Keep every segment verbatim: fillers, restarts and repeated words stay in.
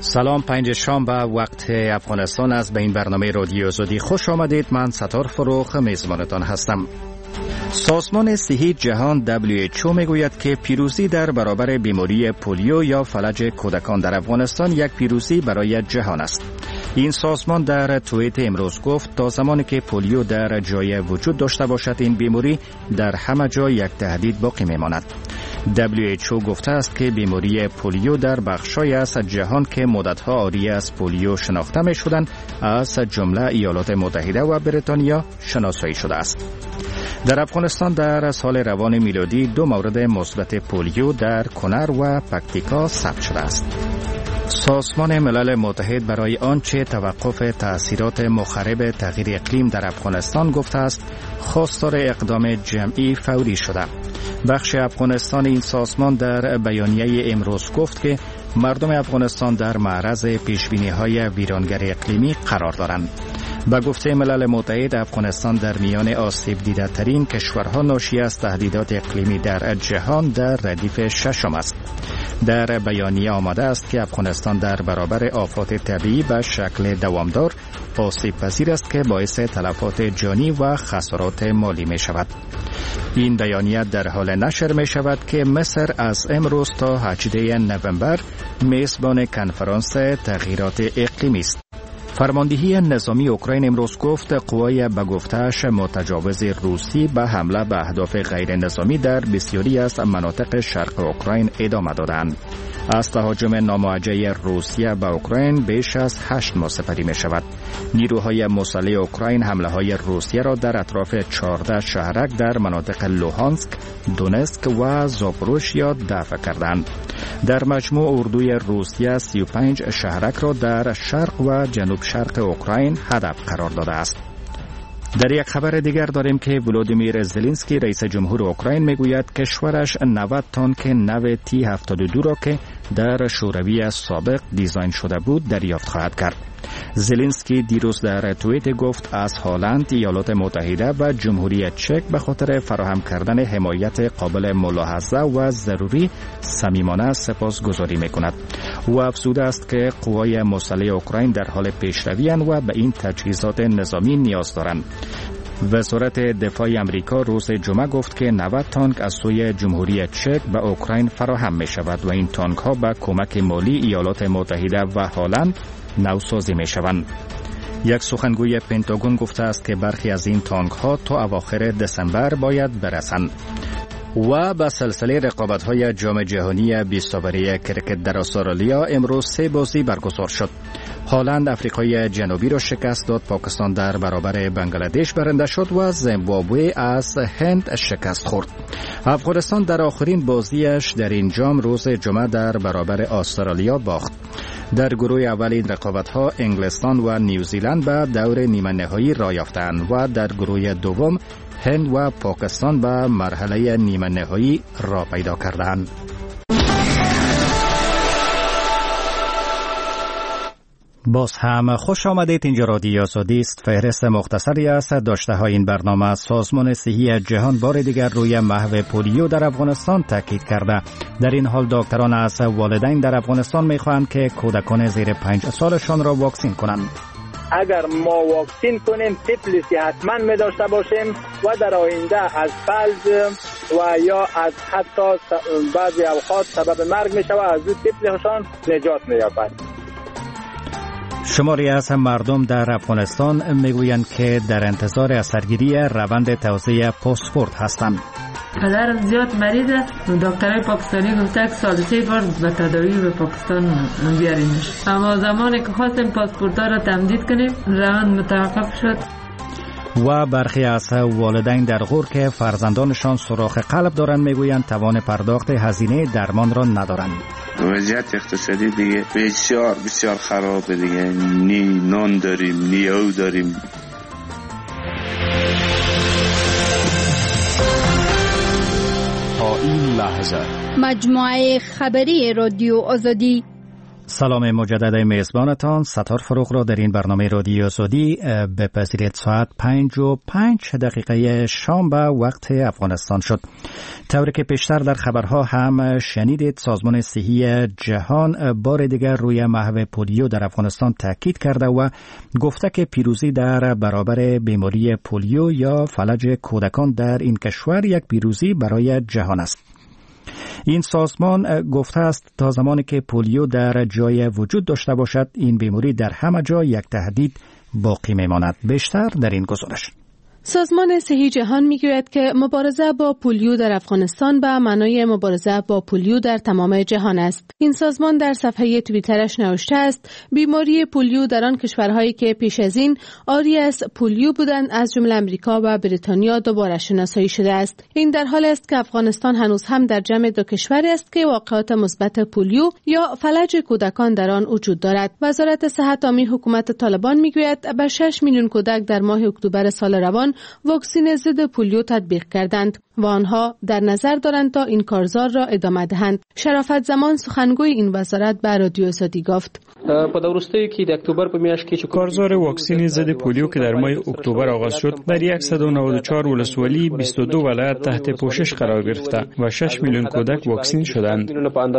سلام، پنج شام به وقت افغانستان است. به این برنامه رادیو آزادی خوش آمدید. من ستار فروخ میزبانتان هستم. سازمان صحی جهان دبلیو اچ او میگوید که پیروزی در برابر بیماری پولیو یا فلج کودکان در افغانستان یک پیروزی برای جهان است. این سازمان در توییت امروز گفت تا زمانی که پولیو در جای وجود داشته باشد این بیماری در همه جا یک تهدید باقی میماند. دبلیو اچ او گفته است که بیماری پولیو در بخش‌های از جهان که مدت‌ها عاری از پولیو شناخته می‌شدند از جمله ایالات متحده و بریتانیا شناسایی شده است. در افغانستان در سال روان میلادی دو مورد مثبت پولیو در کنر و پکتیکا ثبت شده است. سازمان ملل متحد برای آنچه توقف تأثیرات مخرب تغییر اقلیم در افغانستان گفته است خواستار اقدام جمعی فوری شده. بخش افغانستان این سازمان در بیانیه امروز گفت که مردم افغانستان در معرض پیشبینی‌های ویرانگر اقلیمی قرار دارند. با گفته ملل متحد افغانستان در میان آسیب دیده ترین کشورها ناشی از تهدیدات اقلیمی در جهان در ردیف ششم است. در بیانیه آمده است که افغانستان در برابر آفات طبیعی به شکل دوامدار آسیب پذیر است که باعث تلفات جانی و خسارات مالی می شود. این بیانیه در حال نشر می شود که مصر از امروز تا هجدهم نوامبر میزبان کنفرانس تغییرات اقلیمی است. فرماندهی نظامی اوکراین امروز گفت قوای به گفته‌اش متجاوز روسی به حمله به اهداف غیر نظامی در بسیاری از مناطق شرق اوکراین ادامه دادند. از تهاجم ناموجه روسیه به اوکراین بیش از هشت ماه سپری می شود. نیروهای مسلح اوکراین حمله های روسیه را در اطراف چهارده شهرک در مناطق لوهانسک، دونسک و زاپوروژیا دفع کردند. در مجموع اردوی روسیه سی و پنج شهرک را در شرق و جنوب شرق اوکراین هدف قرار داده است. در یک خبر دیگر داریم که ولودیمیر زلنسکی رئیس جمهور اوکراین میگوید کشورش نود تانک نو تی هفتاد و دو را که در شوروی سابق دیزاین شده بود دریافت خواهد کرد. زلنسکی دیروز در توییت گفت از هلند، ایالات متحده و جمهوری چک به خاطر فراهم کردن حمایت قابل ملاحظه و ضروری صمیمانه سپاسگزاری میکند. او افزوده است که قوای مسلح اوکراین در حال پیشروی اند و به این تجهیزات نظامی نیاز دارند. وزارت دفاع امریکا روز جمعه گفت که نود تانک از سوی جمهوری چک به اوکراین فراهم می شود و این تانک ها به کمک مالی ایالات متحده و هلند نوسازی می شوند. یک سخنگوی پنتاگون گفته است که برخی از این تانک ها تا اواخر دسامبر باید برسند. و به سلسله رقابت‌های جام جهانی بیست اوری کرکت در استرالیا امروز سه بازی برگزار شد. هلند افریقای جنوبی را شکست داد، پاکستان در برابر بنگلادش برنده شد و زیمبابوه از هند شکست خورد. افغانستان در آخرین بازیش در این جام روز جمعه در برابر استرالیا باخت. در گروه اول این رقابت‌ها انگلستان و نیوزیلند به دور نیمه نهایی راه یافتند و در گروه دوم هند و پاکستان به مرحله نیمه نهایی راه پیدا کردند. باز هم خوش آمدید. اینجا رادیو آزادی است. فهرست مختصری از داشته های این برنامه. سازمان صحی جهان بار دیگر روی محو پولیو در افغانستان تاکید کرده. در این حال دکتران از والدین در افغانستان میخواهند که کودکان زیر پنج سالشان را واکسین کنند. اگر ما واکسین کنیم تیفلیسی حتما می داشته باشیم و در آینده از فلج و یا از حتی بعضی اوقات سبب مرگ می شود از تیفلیشان نجات می یابد. شماری از مردم در افغانستان میگویند که در انتظار اثرگیری روند توزیع پاسپورت هستند. پدرم زیاد مریض است. دکترای پاکستانی گفته که سال سه بار به تداوی به پاکستان بیاریمش. اما زمانی که خواستیم پاسپورت ها را تمدید کنیم روند متوقف شد. و برخی از والدین در غور که فرزندانشان سوراخ قلب دارند میگویند توان پرداخت هزینه درمان را ندارند. وضعیت اقتصادی دیگه بسیار بسیار خرابه دیگه. نی نان داریم نی او داریم. تا این لحظه مجموعه خبری رادیو آزادی سلام مجدد میزبانتان ستار فروغ را در این برنامه رادیو زودی بپذیرید. ساعت پنج و پنج دقیقه شام به وقت افغانستان شد. طوری که پیشتر در خبرها هم شنیدید، سازمان صحی جهان بار دیگر روی محو پولیو در افغانستان تاکید کرده و گفته که پیروزی در برابر بیماری پولیو یا فلج کودکان در این کشور یک پیروزی برای جهان است. این سازمان گفته است تا زمانی که پولیو در جای وجود داشته باشد، این بیماری در همه جا یک تهدید باقی میماند. بیشتر در این گزارش. سازمان صحی جهان میگوید که مبارزه با پولیو در افغانستان به معنای مبارزه با پولیو در تمام جهان است. این سازمان در صفحه توییترش نوشته است بیماری پولیو در آن کشورهایی که پیش از این عاری از پولیو بودند از جمله امریکا و بریتانیا دوباره شناسایی شده است. این در حالی است که افغانستان هنوز هم در جمع دو کشوری است که واقعات مثبت پولیو یا فلج کودکان در آن وجود دارد. وزارت صحت عامه حکومت طالبان میگوید به شش میلیون کودک در ماه اکتبر سال روان واکسن ضد پولیو تطبیق کردند و آنها در نظر دارند تا این کارزار را ادامه دهند. شرافت زمان سخنگوی این وزارت به رادیو زودی گفت کارزار واکسن ضد پولیو که در ماه اکتبر آغاز شد در صد و نود و چهار ولسوالی بیست و دو ولایت تحت پوشش قرار گرفته و شش میلیون کودک واکسن شدند.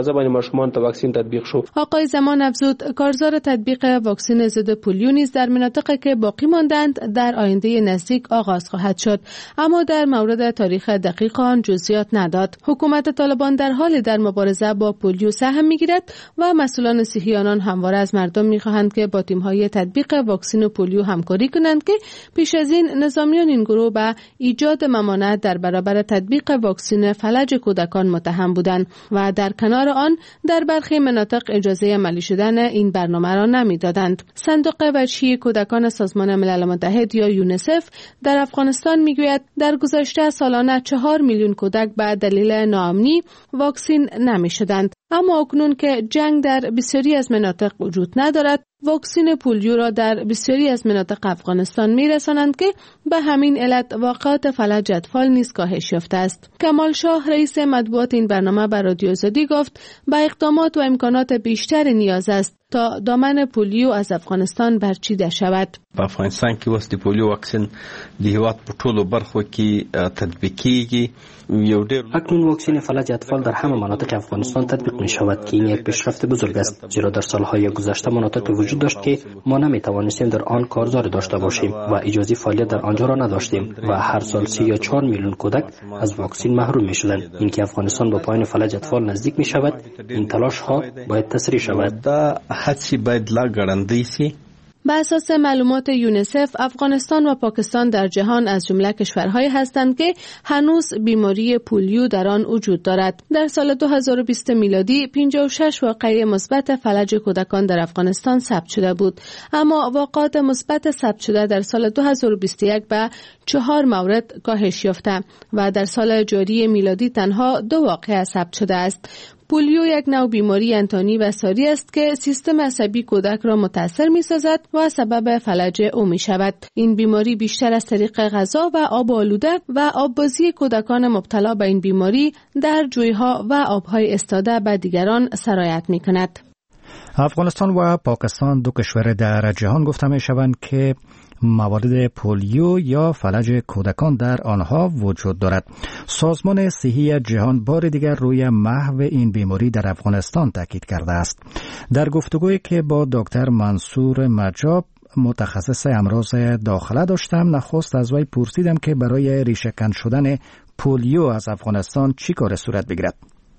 آقای زمان افزود کارزار تطبیق واکسن ضد پولیو نیز در مناطقی که باقی ماندند در آینده نزدیک آغاز خواهد شد، اما در مورد تاریخ دقیق آن جزئیات نداد. حکومت طالبان در حال در مبارزه با پولیو سهم میگیرد و مسئولان صحی آنان همواره از مردم میخواهند که با تیم‌های تطبیق واکسن پولیو همکاری کنند که پیش از این نظامیان این گروه به ایجاد ممانعت در برابر تطبیق واکسن فلج کودکان متهم بودند و در کنار آن در برخی مناطق اجازه عملی شدن این برنامه را نمیدادند. صندوق بچگی کودکان سازمان ملل متحد یا یونیسف در افغانستان میگوید در گذشته سالانه چهار میلیون کودک به دلیل ناامنی واکسن نمی شدند، اما اکنون که جنگ در بسیاری از مناطق وجود ندارد، واکسن پولیو را در بسیاری از مناطق افغانستان می رسانند که به همین علت واقعات فلج اطفال نیز کاهش یافته است. کمال شاه رئیس مطبوعات این برنامه بر رادیو زودی گفت به اقدامات و امکانات بیشتر نیاز است تا دامن پولیو از افغانستان برچیده شود. په افغانستان کې اوس د پولیو واکسین د هیواد په ټولو برخو کې تطبیق کیږي. اکنون واکسن فلج اطفال در همه مناطق افغانستان تطبیق می شود که این یک پیشرفت بزرگ است، زیرا در سالهای گذشته مناطق وجود داشت که ما نمی توانستیم در آن کارزار داشته باشیم و اجازه فعالیت در آنجا را نداشتیم و هر سال سی یا چهار میلیون کودک از واکسن محروم می شدند. اینکه افغانستان با پایان فلج اطفال نزدیک می شود، این تلاش ها باید تسریع شود. هڅې باید لا ګړندۍ سي. به اساس معلومات یونیسف، افغانستان و پاکستان در جهان از جمله کشورهایی هستند که هنوز بیماری پولیو در آن وجود دارد. در سال دو هزار و بیست میلادی پنجاه و شش واقعه مثبت فلج کودکان در افغانستان ثبت شده بود، اما واقعات مثبت ثبت شده در سال دو هزار و بیست و یک به چهار مورد کاهش یافته و در سال جاری میلادی تنها دو واقعه ثبت شده است. پولیو یک نوع بیماری انتانی و ساری است که سیستم عصبی کودک را متاثر می سازد و سبب فلج او می شود. این بیماری بیشتر از طریق غذا و آب آلوده و آببازی کودکان مبتلا به این بیماری در جویها و آبهای استاده به دیگران سرایت می کند. افغانستان و پاکستان دو کشور در جهان گفته می شوند که موارد پولیو یا فلج کودکان در آنها وجود دارد. سازمان صحی جهان بار دیگر روی محو این بیماری در افغانستان تاکید کرده است. در گفتگویی که با دکتر منصور مجاب متخصص امراض داخله داشتم، نخست از وی پرسیدم که برای ریشه‌کن شدن پولیو از افغانستان چی کار صورت بگیرد.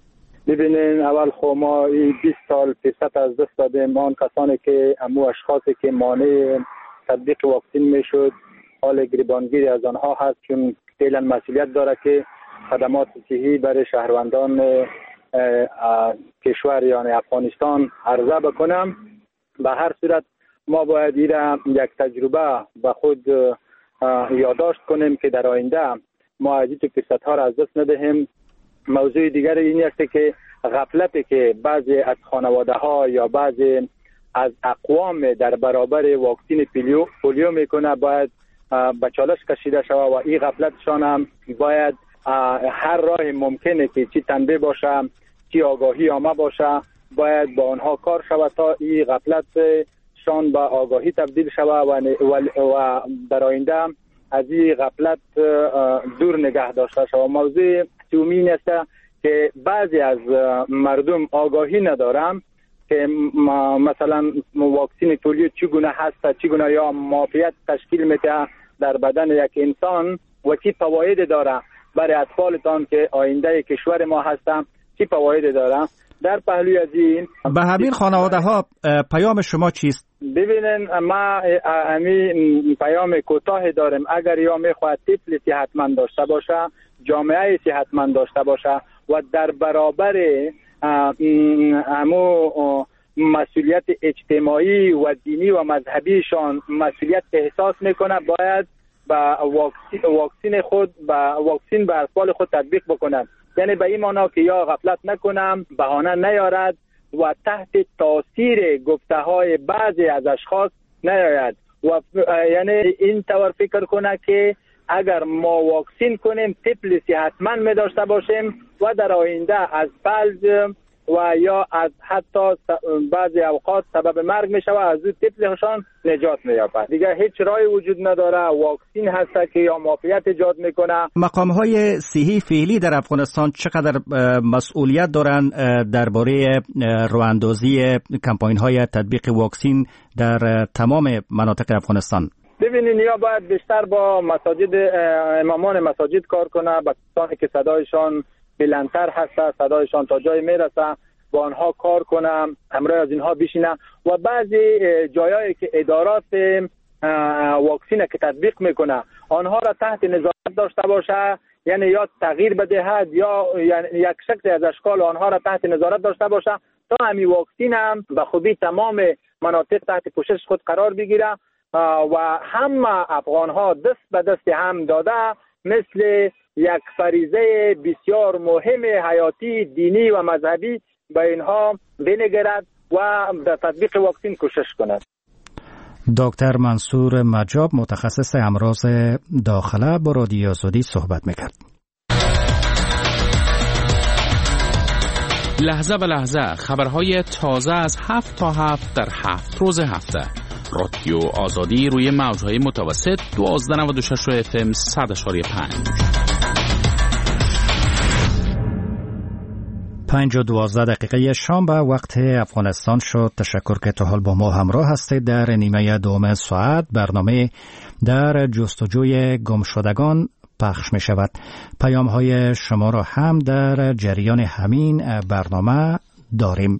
ببینین اول خو ما بیست سال فرصت از دست دادیم. آن کسانی که امو اشخاصی که مانع تطبیق واکسن میشد حال گریبانگیری از آنها هست، چون فعلا مسئولیت داره که خدمات صحی برای شهروندان کشور یعنی افغانستان عرضه بکنم. به هر صورت ما باید ایره یک تجربه به خود یادداشت کنیم که در آینده ما از این فرصت ها را از دست ندهیم. موضوع دیگر این است که غفلتی که بعضی از خانواده ها یا بعضی از اقوام در برابر واکسن پولیو پولیو میکنه باید به چالش کشیده شود و این غفلتشان هم باید هر راه ممکنه که چی تنبیه باشه چی آگاهی آمه باشه باید با آنها کار شود تا این غفلت شان به آگاهی تبدیل شود و, و در آینده از این غفلت دور نگه داشته شود. موضوع دومین است که بعضی از مردم آگاهی ندارم که مثلا واکسن پولیو چگونه هست، چگونه یا معافیت تشکیل میده در بدن یک انسان و چی فواید داره برای اطفالتان که آینده کشور ما هستن، چی فواید داره. در پهلوی از این به همین خانواده ها پیام شما چیست؟ ببینن ما همین پیام کوتاه داریم. اگر یا میخواد طفل صحتمند داشته باشه، جامعه صحتمند داشته باشه و در برابر همو مسئولیت اجتماعی و دینی و مذهبیشان مسئولیت احساس میکنه، باید با واکسین خود با واکسین به اطفال خود تطبیق بکنند. یعنی به این معنا که یا غفلت نکنم، بهانه نیارد و تحت تاثیر گفته های بعضی از اشخاص نیاید و یعنی این طور فکر کنه که اگر ما واکسین کنیم طفل صحتمند می داشته باشیم و در آینده از فلج و یا از حتی بعضی اوقات سبب مرگ می شود، از او طفلشان نجات می یابد. دیگه هیچ راهی وجود نداره. واکسین هست که یا معافیت ایجاد میکنه. مقام های صحی فعلی در افغانستان چقدر مسئولیت دارند درباره راهاندازی کمپاین های تطبیق واکسین در تمام مناطق افغانستان؟ ببینین یا باید بیشتر با مساجد امامان مساجد کار کنه، با کسانی که صدایشان بلندتر هست، صدایشان تا جای میرسه، با آنها کار کنم، همراه از اینها بشینم و بعضی جایایی که ادارات واکسین که تطبیق میکنه آنها را تحت نظارت داشته باشه، یعنی یا تغییر بدهد یا یعنی یک شکل از اشکال آنها را تحت نظارت داشته باشه تا همین واکسین هم به خوبی تمام مناطق تحت پوشش خود قرار بگیره و همه افغان ها دست به دست هم داده مثل یک فریضه بسیار مهم حیاتی دینی و مذهبی به اینها بنگرد و در تطبیق واکسین کوشش کند. دکتر منصور مجاب متخصص امراض داخله با رادیو آزادی صحبت میکرد. لحظه به لحظه خبرهای تازه از هفت تا هفت در هفت روز هفته. رادیو آزادی روی موجهای متوسط دوازده نود و شش اف ام صد اشاری پنج. پنج و دوازده دقیقه شام به وقت افغانستان شد. تشکر که تا حال با ما همراه هستید. در نیمه دوم ساعت برنامه در جستجوی گمشدگان پخش می شود. پیام های شما را هم در جریان همین برنامه داریم.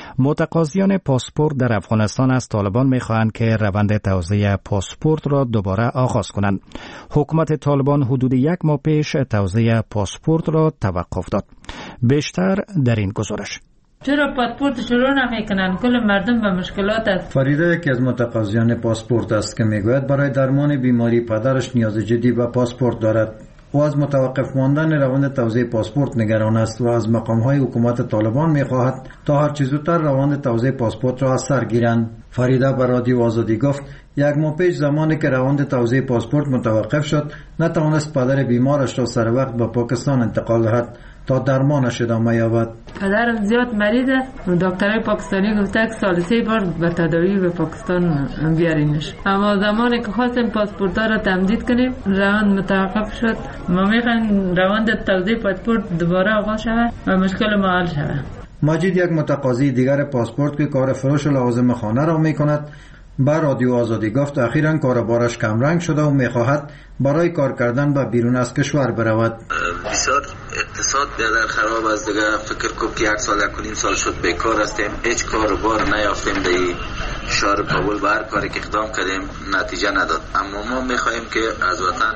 متقاضیان پاسپورت در افغانستان از طالبان می‌خواهند که روند توزیع پاسپورت را دوباره آغاز کنند. حکومت طالبان حدود یک ماه پیش توزیع پاسپورت را توقف داد. بیشتر در این گزارش. چرا پاسپورت شروع نمیکنن؟ کل مردم به مشکلات است. فریده یکی از متقاضیان پاسپورت است که میگوید برای درمان بیماری پدرش نیاز جدی به پاسپورت دارد. او از متوقف ماندن روند توزیع پاسپورت نگران است و از مقام‌های حکومت طالبان می‌خواهد تا هر چه زودتر روند توزیع پاسپورت را از سر گیرند. فریده به رادیو آزادی گفت یک ماه پیش زمانی که روند توزیع پاسپورت متوقف شد نتوانست پدر بیمارش را سر وقت به پاکستان انتقال دهد تا درمانش ادامه یابد. پدرم زیاد مریض است. دکترای پاکستانی گفته که سال سه بار به تداوی به پاکستان بیارینش. اما زمانی که خواستیم پاسپورت را تمدید کنیم روند متوقف شد. ما میخوایم روند توزیع پاسپورت دوباره آغاز شود و مشکل ما حل شود. ماجد یک متقاضی دیگر پاسپورت که کار فروش لوازم خانه را میکند با رادیو آزادی گفت اخیراً کاربارش کمرنگ شده و میخواهد برای کار کردن به بیرون از کشور برود. بسیار اقتصاد در خراب است دیگه. فکر کنم که یک سال یک سال شد بیکار هستیم، هیچ کار و بار نیافتیم در شهر کابل. بر کاری که اقدام کردیم نتیجه نداد. اما ما میخواهیم که از وطن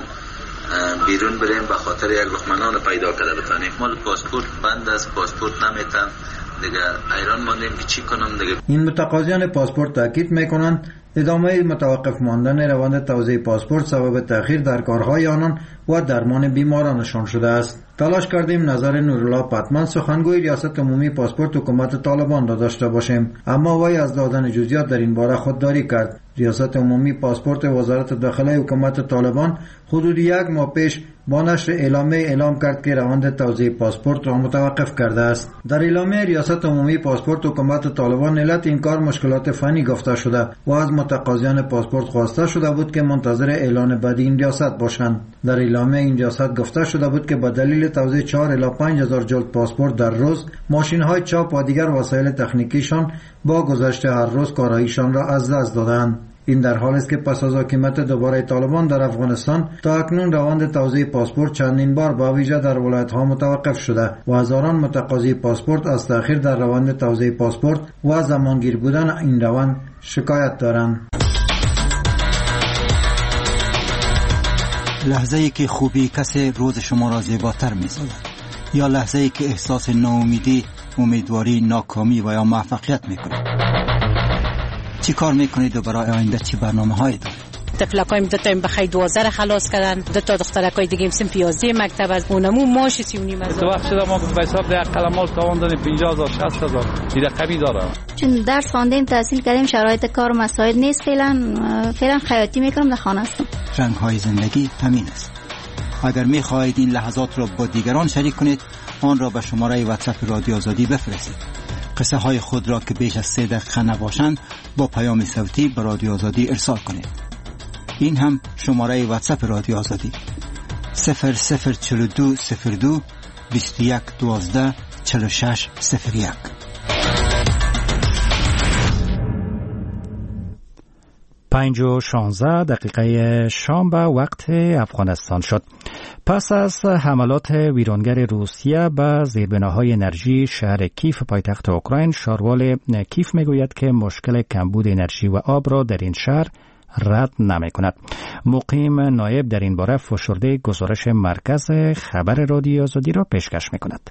بیرون بریم به خاطر یک لقمه نان پیدا کرده بتانیم. مال پاسپورت بند است، پاسپورت نمیتن دیگه، ایران ماندیم که چی کنم دیگه. این متقاضیان پاسپورت تاکید میکنند ادامه متوقف ماندن روند توزیع پاسپورت سبب تأخیر در کارهای آنان و درمان بیمارانشان شده است. تلاش کردیم نظر نورالله پتمن سخنگوی ریاست عمومی پاسپورت حکومت طالبان را داشته باشیم، اما وی از دادن جزئیات در این باره خودداری کرد. ریاست عمومی پاسپورت وزارت داخله حکومت طالبان حدود یک ماه پیش با نشر اعلامیه اعلام کرد که روند توزیع پاسپورت را متوقف کرده است. در اعلامیه ریاست عمومی پاسپورت حکومت طالبان علت این کار مشکلات فنی گفته شده و از متقاضیان پاسپورت خواسته شده بود که منتظر اعلان بعدی این ریاست باشند. در اعلامیه این ریاست گفته شده بود که به دلیل توزیع چهار الی پنج هزار جلد پاسپورت در روز، ماشین‌های چاپ و دیگر وسایل تکنیکیشان با گذشت هر روز کاراییشان را از دست دادند. این در حالی است که پس از حکومت دوباره طالبان در افغانستان تا اکنون روند توزیع پاسپورت چندین بار با ویژه در ولایت‌ها متوقف شده و هزاران متقاضی پاسپورت از تأخیر در روند توزیع پاسپورت و زمانگیر بودن این روند شکایت دارند. لحظه‌ای که خوبی کسی روز شما را زیباتر می‌سازد، یا لحظه‌ای که احساس ناامیدی، امیدواری، ناکامی و یا موفقیت می‌کند. چی کار میکنید و برای آینده چی برنامه‌هایی دارید؟ طفلکایم دو تا بخای دوازده خلاص کردن، دو تا دخترکای دیگه سن پیازده مکتب از اونمو ماش سی و نیم از. تو وقت شده ما به حساب ده قلمال تاوان دادیم پنجاه هزار شصت هزار. این رقمی داره. چون درس خواندیم تحصیل کردیم شرایط کار مساعد نیست، فعلا فعلا خیاطی میکنم در خانه هستم. رنگ‌های زندگی همین است. اگر می‌خواهید این لحظات را با دیگران شریک کنید، آن را به شماره واتساپ رادیو آزادی بفرستید. قصه های خود را که بیش از سه دقیقه نباشند با پیام صوتی به رادیو آزادی ارسال کنید. این هم شماره واتساپ رادیو آزادی صفر صفر چهل و دو صفر دو بیست و یک دوازده چهل و شش صفر یک. پنج و شانزده دقیقه شام به وقت افغانستان شد. پس از حملات ویرانگر روسیه به زیربناهای انرژی شهر کیف پایتخت اوکراین، شاروال کیف میگوید که مشکل کمبود انرژی و آب را در این شهر رد نمی کند. مقیم نایب در این باره فشرده گزارش مرکز خبر رادیو آزادی را پیشکش می کند.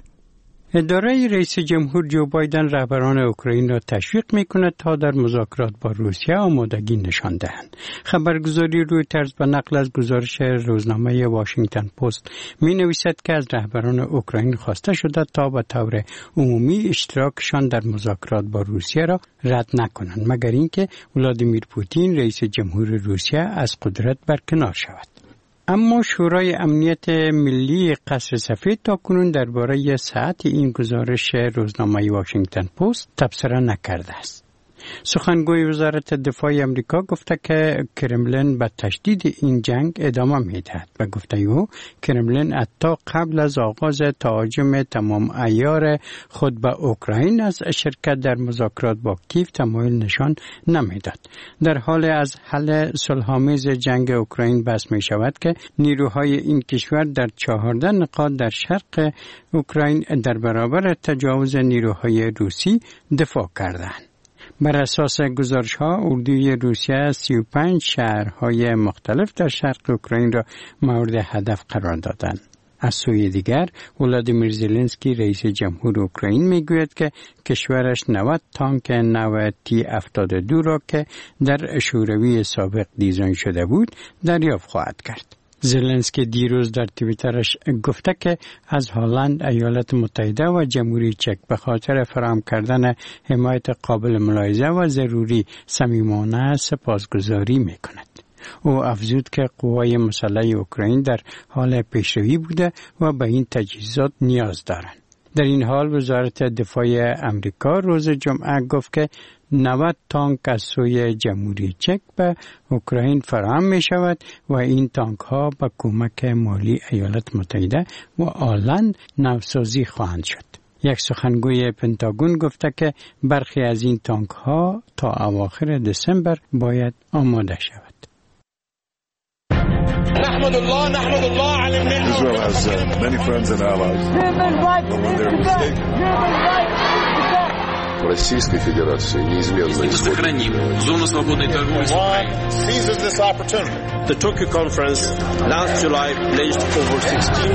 اداره رئیس جمهور جو بایدن رهبران اوکراین را تشویق می‌کند تا در مذاکرات با روسیه آمادگی نشان دهند. خبرگزاری رویترز به نقل از گزارش روزنامه واشنگتن پست می‌نویسد که از رهبران اوکراین خواسته شده تا به طور عمومی اشتراکشان در مذاکرات با روسیه را رد نکنند، مگر اینکه ولادیمیر پوتین رئیس جمهور روسیه از قدرت برکنار شود. اما شورای امنیت ملی قصر سفید تاکنون درباره صحت این گزارش روزنامه واشنگتن پست تبصره نکرده است. سخنگوی وزارت دفاع امریکا گفته که کرملین به تشدید این جنگ ادامه می‌دهد و گفته او کرملین حتی قبل از آغاز تهاجم تمام عیار خود به اوکراین از شرکت در مذاکرات با کیف تمایل نشان نمیداد. در حال از حل صلح‌آمیز جنگ اوکراین بحث می شود که نیروهای این کشور در چهارده نقاط در شرق اوکراین در برابر تجاوز نیروهای روسی دفاع کردند. بر اساس گزارش‌ها اردوی روسیه سی و پنج شهرهای مختلف در شرق اوکراین را مورد هدف قرار دادند. از سوی دیگر ولادیمیر زلنسکی رئیس جمهور اوکراین میگوید که کشورش نود تانک نو تی هفتاد و دو را که در شوروی سابق دیزاین شده بود دریافت خواهد کرد. زلنسکی دیروز در توییترش گفته که از هلند، ایالات متحده و جمهوری چک به خاطر فراهم کردن حمایت قابل ملاحظه و ضروری صمیمانه سپاسگزاری می‌کند. او افزود که قوای مسلح اوکراین در حال پیشروی بوده و به این تجهیزات نیاز دارند. در این حال وزارت دفاع امریکا روز جمعه گفت که نود تانک از سوی جمهوری چک به اوکراین فراهم می شود و این تانک ها با کمک مالی ایالات متحده و هلند نوسازی خواهند شد. یک سخنگوی پنتاگون گفته که برخی از این تانک ها تا اواخر دسامبر باید آماده شود. نحمد الله نحمد الله على النعمة. Israel has uh, many friends and allies. Российской Федерации неизменно сохраним зону свободной торговли с Украиной. Seizes this opportunity. The Tokyo conference last July pledged over sixteen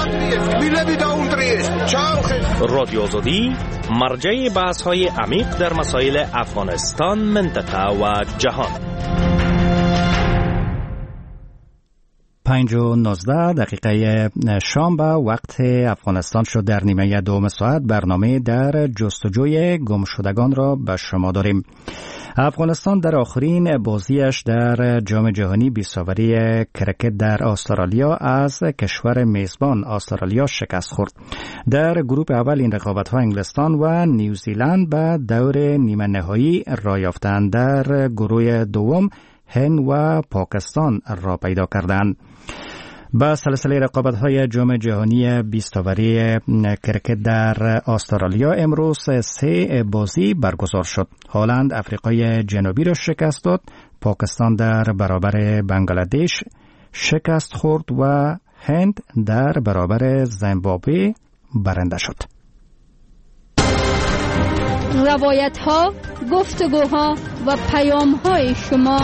رادیو آزادی مرجع بحث‌های عمیق در مسائل افغانستان، منطقه و جهان. پنج و نوزده دقیقه شام به وقت افغانستان شد. در نیمه دوم ساعت برنامه در جستجوی گمشدگان را به شما داریم. افغانستان در آخرین بازیش در جام جهانی بیساوری کرکت در استرالیا از کشور میزبان استرالیا شکست خورد. در گروه اول این رقابت‌ها انگلستان و نیوزیلند به دور نیمه نهایی را یافتند. در گروه دوم هند و پاکستان را پیدا کردند. با سلسله رقابت‌های جام جهانی بیستاوری کرکت در استرالیا امروز سه بازی برگزار شد. هلند افریقای جنوبی را شکست داد، پاکستان در برابر بنگلادش شکست خورد و هند در برابر زیمبابوه برنده شد. روایت‌ها، گفتگوها و پیام‌های شما.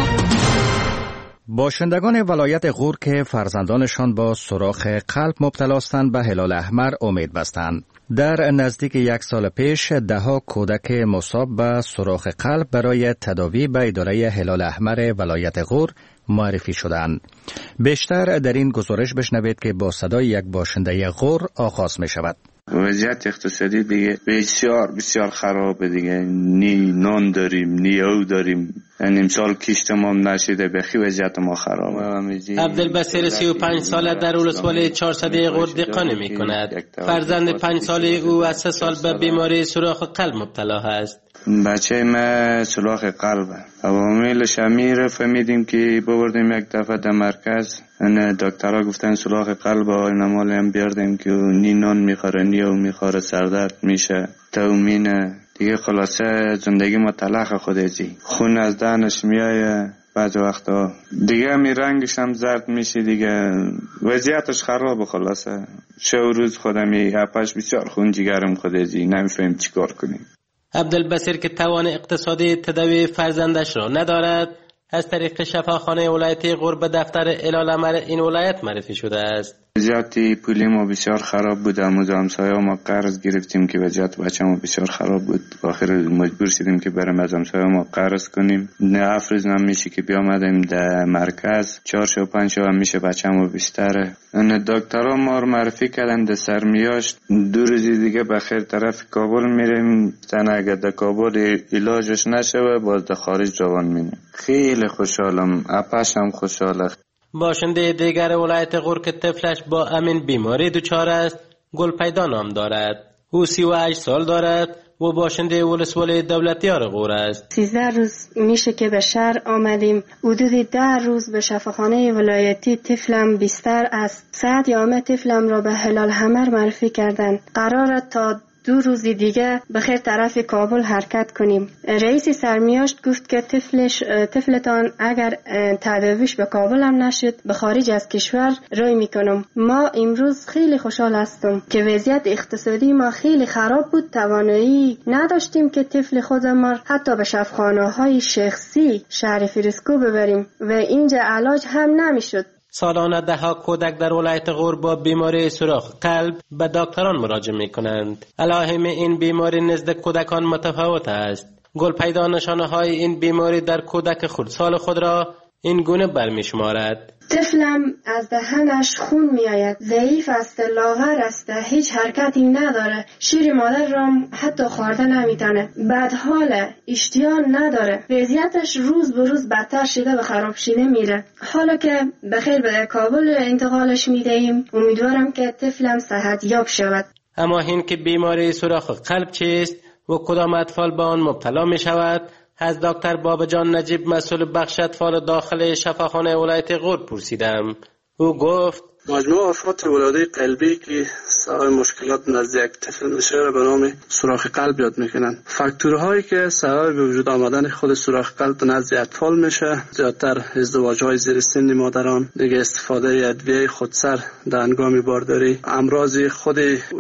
باشندگان ولایت غور که فرزندانشان با سوراخ قلب مبتلاستند به هلال احمر امید بستند. در نزدیک یک سال پیش دهها کودک مصاب به سوراخ قلب برای تداوی به اداره هلال احمر ولایت غور معرفی شدند. بیشتر در این گزارش بشنوید که با صدای یک باشنده غور آغاز می شود. وضعیت اقتصادی دیگه بسیار بسیار خرابه دیگه. نی نان داریم نی او داریم. این امسال کشت ما نشده، بخی وضعیت ما خرابه. عبدالبصیر سی و پنج ساله در ولسوالی چهارصد غور دهقانی می کند. فرزند پنج ساله او از سه سال به بیماری سوراخ قلب مبتلا است. بچه ما سوراخ قلبه. عواملش امیر فهمیدیم که ببردیم یک دفعه در مرکز. ان دکترها گفتن سوراخ قلب آی نمال هم بیاردیم که نی نان میخوره نی او میخوره، سردرد میشه، تومینه دیگه. خلاصه زندگی ما تلخ خودزی، خون از دهنش میایه بعض وقتا دیگه، می رنگش هم زرد میشه دیگه. وضعیتش خرابه. خلاصه شب روز خودمی اپش بسیار خون جگرم خودزی، نمیفهم چیکار کنیم. عبدالبصیر که توان اقتصادی تداوی فرزندش را ندارد، از طریق شفاخانه ولایتی غور به دفتر هلال احمر این ولایت معرفی شده است. وضعیت پولی ما بسیار خراب بود. امروز همسایه ما قرض گرفتیم که وضعیت بچه ما بسیار خراب بود. آخر مجبور شدیم که بریم از همسایه ما قرض کنیم. نه افروز نمیشه که بیامدیم در مرکز. چهار شو پنج شو هم میشه بچه ما بیشتره. نه دکترها ما رو معرفی کردن در سرمیاشت. دو روز دیگه بخیر طرف کابل میریم. تن اگر در کابل علاجش نشه باز در خارج جوان میریم. خیلی خوشحالم. اپش هم خوشحاله. باشنده دیگر ولایت غور که طفلش با امین بیماری دچار است، گلپیدا نام دارد. او سی و هشت سال دارد و باشنده ولسوالی دولتیار غور است. سیزده روز میشه که به شهر آمدیم. حدود ده روز به شفاخانه ولایتی طفلم بیستر است. ساعت یامه طفلم را به هلال احمر معرفی کردند. قراره تا دو روز دیگه بخیر طرف کابل حرکت کنیم. رئیس سرمیاشت گفت که طفلش طفلتان اگر تداویش به کابل هم نشد به خارج از کشور روی میکنم. ما امروز خیلی خوشحال هستم که وضعیت اقتصادی ما خیلی خراب بود. توانایی نداشتیم که طفل خودمان حتی به شفاخانه های شخصی شهر فریسکو ببریم و اینجا علاج هم نمیشد. سالانه ده ها کودک در ولایت غور با بیماری سوراخ قلب به دکتران مراجعه می کنند. علائم این بیماری نزد کودکان متفاوت است. گل پیدا نشانه های این بیماری در کودک خردسال خود را این گونه برمی شمارد. طفلم از دهنش خون می آید. ضعیف است، لاغر است، هیچ حرکتی نداره. شیر مادر را حتی خورده نمیتونه. بدحاله، اشتها نداره. وضعیتش روز به روز بدتر شده و خراب شده میره. حالا که بخیر به کابل انتقالش میدهیم، امیدوارم که طفلم صحت یاب شود. اما این که بیماری سوراخ قلب چیست و کدام اطفال به آن مبتلا می شود، از دکتر بابجان نجیب مسئول بخش اطفال داخل شفاخانه ولایت غور پرسیدم. او گفت مجموع آفات ولادت قلبی که سبب مشکلات نزد یک طفل میشه را به نام سوراخ قلب یاد میکنن. فاکتورهایی که سبب به وجود آمدن خود سوراخ قلب نزد اطفال میشه زیادتر ازدواج‌های زیر سن مادران، دیگه استفاده ادویه خودسر در هنگام بارداری، امراض خود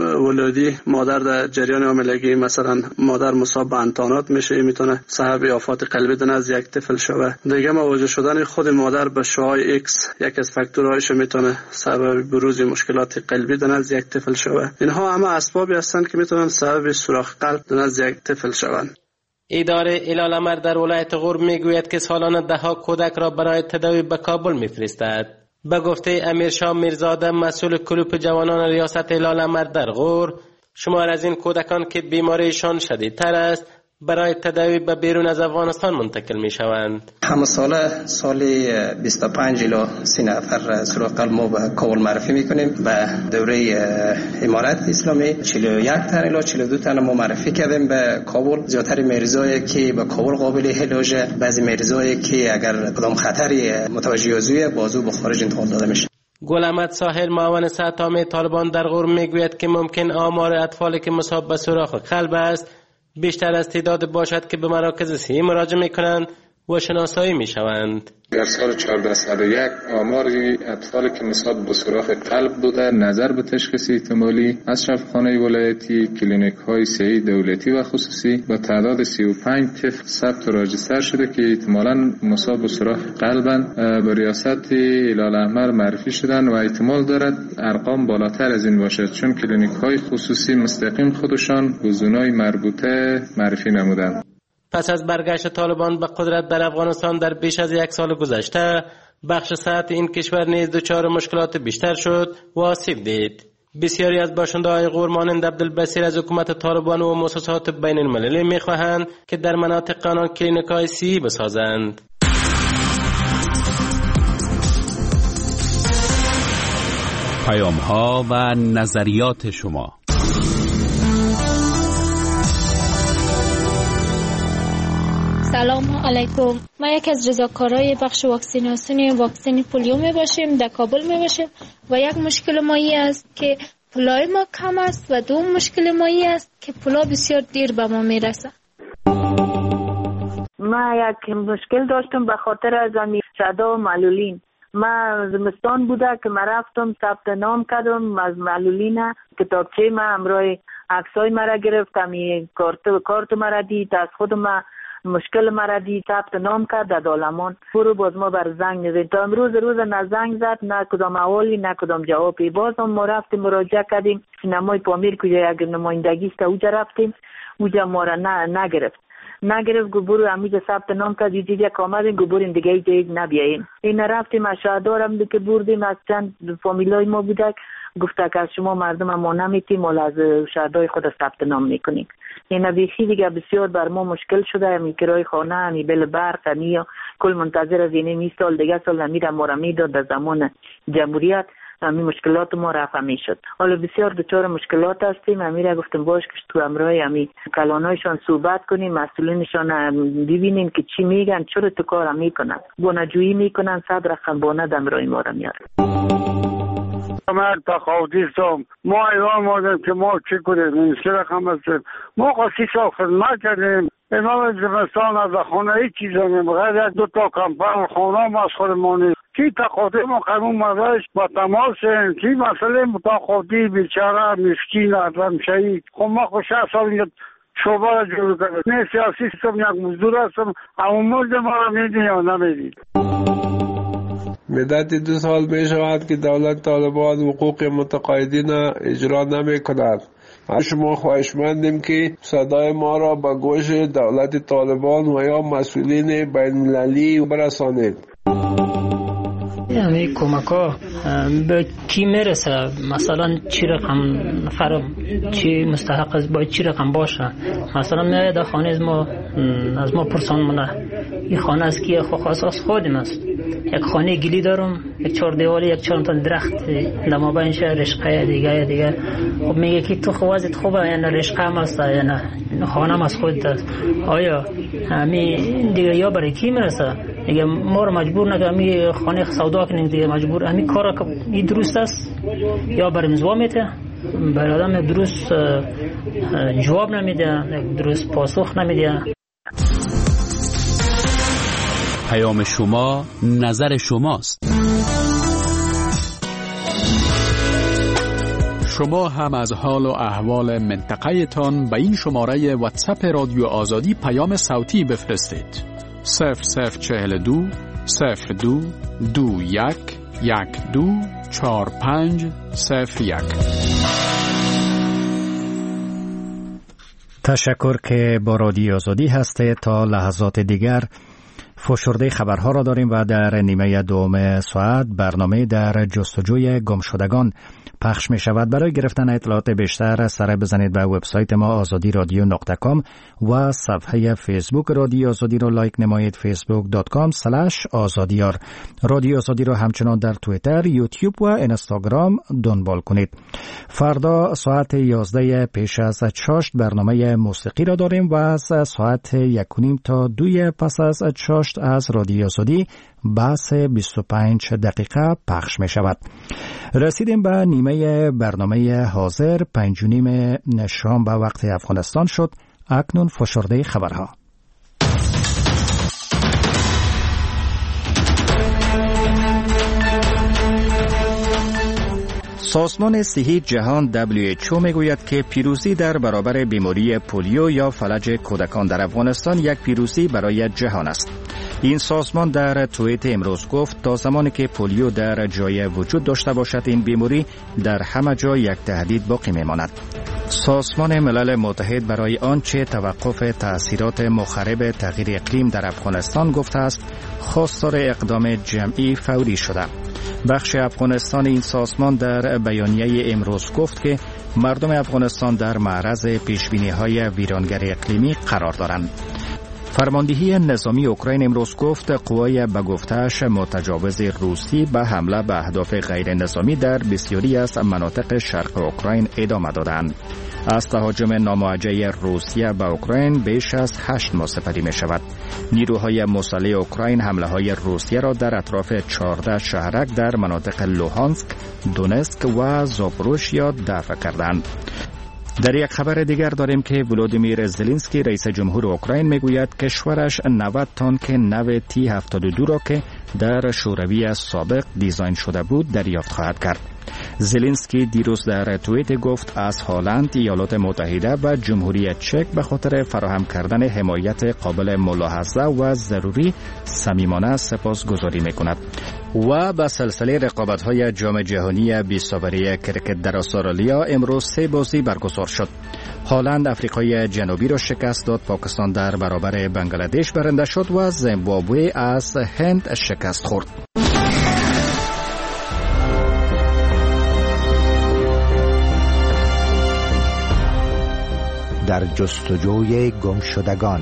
ولادی مادر در جریان حاملگی، مثلا مادر مصاب به انتانات میشه، میتونه سبب آفات قلبی نزد یک طفل شوه. دیگه مواجه شدن خود مادر به شعاع ایکس یک از فاکتورهایش میتونه سبب بروز مشکلات قلبی در نزد یک طفل شوه. اینها همه اسبابی هستند که میتونن سبب سوراخ قلب در نزد یک طفل شوند. اداره هلال احمر در ولایت غور میگوید که سالانه ده ها کودک را برای تداوی به کابل میفرستد. به گفته امیر شاه میرزاده مسئول کلوپ جوانان ریاست هلال احمر در غور، شمار از این کودکان که بیماریشان شدیدتر است برای تداوی به بیرون از افغانستان منتقل می شوند. همه ساله سالی بیست و پنج الی سی نفر سراغ قلب ما به کابل معرفی می کنیم. به دوره امارت اسلامی چهل و یک تن الی چهل و دو تن ما معرفی کردیم به کابل. زیادتر مریضایی که به کابل قابل علاج، بعضی مریضایی که اگر کدام خطری متوجه عضوی بازو به خارج انتقال داده میشه. گل احمد ساحل معاون صحت عامه طالبان در غور میگوید که ممکن آمار اطفالی که مصاب به سوراخ قلب است بیشتر از تعداد باشد که به مراکز صحی مراجعه میکنند و شناسایی میشوند. در سال چهارده صد و یک آمار اطفال که مصاب به سوراخ قلب بوده نظر به تشخیص احتمالی از شفاخانه ولایتی، کلینیک های صحی دولتی و خصوصی با تعداد سی و پنج طفل ثبت و راجستر شده که احتمالاً مصاب به سوراخ قلبند. به ریاست هلال احمر معرفی شدن و احتمال دارد ارقام بالاتر از این باشد، چون کلینیک های خصوصی مستقیم خودشان گزینه‌های مربوطه معرفی نمودند. پس از برگشت طالبان به قدرت در افغانستان در بیش از یک سال گذشته، بخش صحت این کشور نیز دچار مشکلات بیشتر شد و آسیب دید. بسیاری از باشنده‌های غور مانند عبدالبصیر از حکومت طالبان و مؤسسات بین المللی می‌خواهند که در مناطق آنان کلینیک‌های صحی بسازند. پیام‌ها و نظریات شما. سلام علیکم. ما یک از رضاکارای بخش واکسیناسیون واکسن پولیو می باشیم، در کابل می باشیم و یک مشکل مایی است که پولای ما کم است و دوم مشکل مایی است که پولا بسیار دیر به ما می رسه. ما یک مشکل داشتم به خاطر از امی شدا و معلولین. ما زمستان بوده که ما رفتم ثبت نام کردم از معلولین، کتابچه ما همراه عکسای مرا گرفت، امی کارت کارت مرا دید، از خود ما مشکل مرا دید، ثبت نام کرد در دالمان. برو باز ما بر زنگ نزد تا امروز روز نه زنگ زد نه کدام احوالی نه کدام جوابی. باز هم ما رفتیم مراجعه کردیم سینمای پامیر کجا یک نمایندگی است اونجا رفتیم، اونجا ما را نه نگرفت نگرفت گو برو همینجا ثبت نام کرد یه دیگه آمدیم گو بریم دیگه جایی نبیاییم. این رفتیم از شهردارم که بردیم از چند فامیلای ما بودک، گفته که از شما مردم ما نمیتیم ولی از شهردار خود ثبت نام میکنیم. این بیخی دیگه بسیار بر ما مشکل شده. امی کرای خانه، امی بل برق، امی کل منتظر از اینه می سال دیگه سال امیرم ما را میداد در زمان جمهوریت. امی مشکلات ما رفع میشد. حالا بسیار دچار مشکلات هستیم. امیره گفتم باش که تو امرای امی کلانایشان صحبت کنیم، مسئولینشان ببینیم که چی میگن، چرا تو کار میکنن، بونجویی میکنن، صد رقم بونه دمرای ما را میارن. ما تقاضیستم ما ایران مادم که ما چی کنیم این سه رقم هستیم. ما قصی سال خدمت کردیم امام زمستان از خانه ای چیزا نمیغیر یک دو تا کمپن خانه ما از خودمانی چی تقاضی ما قانون مدرش با تماس چی مسئله متقاضی بیچاره مسکین ادم شهید. خب ما خود شهر سال اینجا شعبه را جور کردیم. نه سیاسی هستم یک مزدور هستم اما مزد ما را میدین یا نمیدین. مدت دو سال می شود که دولت طالبان حقوق متقاعدین اجرا نمی کند. شما خواهشمندیم که صدای ما را به گوش دولت طالبان و یا مسئولین بین المللی برسانید. یعنی کمک ها به کی میرسه؟ مثلا چی رقم نفر چی مستحق است باید چی رقم باشه؟ مثلا میاد در خانه از ما از ما پرسان مونه این خانه از کی؟ خاص از خودم است. یک خانه گلی دارم، یک چهار دیواری، یک چهار تا درخت لما بینش رشقه دیگه دیگه. خب میگه که تو خوازت خوبه یا نه رشقه هم است یا نه خانه هم از خودت است. آیا همین دیگه یا برای کی میرسه؟ دیگه ما رو مجبور نکنه می خانه سودا کنیم دیگه مجبور همین کارا که این درست است یا برای مزوا میته برای آدم درست جواب نمیده، درست پاسخ نمیده. پیام شما نظر شماست. شما هم از حال و احوال منطقه تان به این شماره واتساپ رادیو آزادی پیام صوتی بفرستید. صفر صفر چهل دو صفر دو دو یک یک دو چهار پنج صفر یک. تشکر که با رادیو آزادی هسته. تا لحظات دیگر فشرده خبرها را داریم و در نیمه دوم ساعت برنامه در جستجوی گمشدگان پخش می شود. برای گرفتن اطلاعات بیشتر سر بزنید به وبسایت ما آزادی رادیو نقطه کام و صفحه فیسبوک رادیو آزادی را لایک نمایید فیسبوک دات کام اسلش آزادیار. رادیو آزادی را همچنان در توییتر، یوتیوب و اینستاگرام دنبال کنید. فردا ساعت یازده پیش از چاشت برنامه موسیقی را داریم و از ساعت یک و نیم تا دوی پس از چاشت از رادیو آزادی بحث بیست و پنج دقیقه پخش می شود. رسیدیم به نیمه برنامه حاضر. پنج و نیم شام به وقت افغانستان شد. اکنون فشرده خبرها. سازمان صحی جهان دبلیو اچ او میگوید که پیروزی در برابر بیماری پولیو یا فلج کودکان در افغانستان یک پیروزی برای جهان است. این سازمان در توییت امروز گفت تا زمانی که پولیو در جای وجود داشته باشد این بیماری در همه جا یک تهدید باقی میماند. سازمان ملل متحد برای آنچه توقف تأثیرات مخرب تغییر اقلیم در افغانستان گفته است خواستار اقدام جمعی فوری شده. بخش افغانستان این سازمان در بیانیه امروز گفت که مردم افغانستان در معرض پیشبینی‌های ویرانگری اقلیمی قرار دارند. فرماندهی نظامی اوکراین امروز گفت قوای به گفته‌اش متجاوز روسی به حمله به اهداف غیر نظامی در بسیاری از مناطق شرق اوکراین ادامه دادند. از تهاجم ناموجه روسیه به اوکراین بیش از هشت ماه سپری می شود. نیروهای مسلح اوکراین حمله های روسیه را در اطراف چهارده شهرک در مناطق لوهانسک، دونسک و زاپوروژیا دفع کردند. در یک خبر دیگر داریم که ولودیمیر زلنسکی رئیس جمهور اوکراین میگوید کشورش نود تانک نو تی هفتاد و دو را که در شوروی سابق دیزاین شده بود دریافت خواهد کرد. زلنسکی دیروز در توییت گفت از هلند، ایالات متحده و جمهوری چک به خاطر فراهم کردن حمایت قابل ملاحظه و ضروری صمیمانه سپاسگزاری میکند. و به سلسله رقابت‌های جام جهانی بیست اوری کرکت در استرالیا امروز سه بازی برگزار شد. هلند افریقای جنوبی را شکست داد، پاکستان در برابر بنگلادش برنده شد و زیمبابوه از هند شکست خورد. در جستجوی گمشدگان.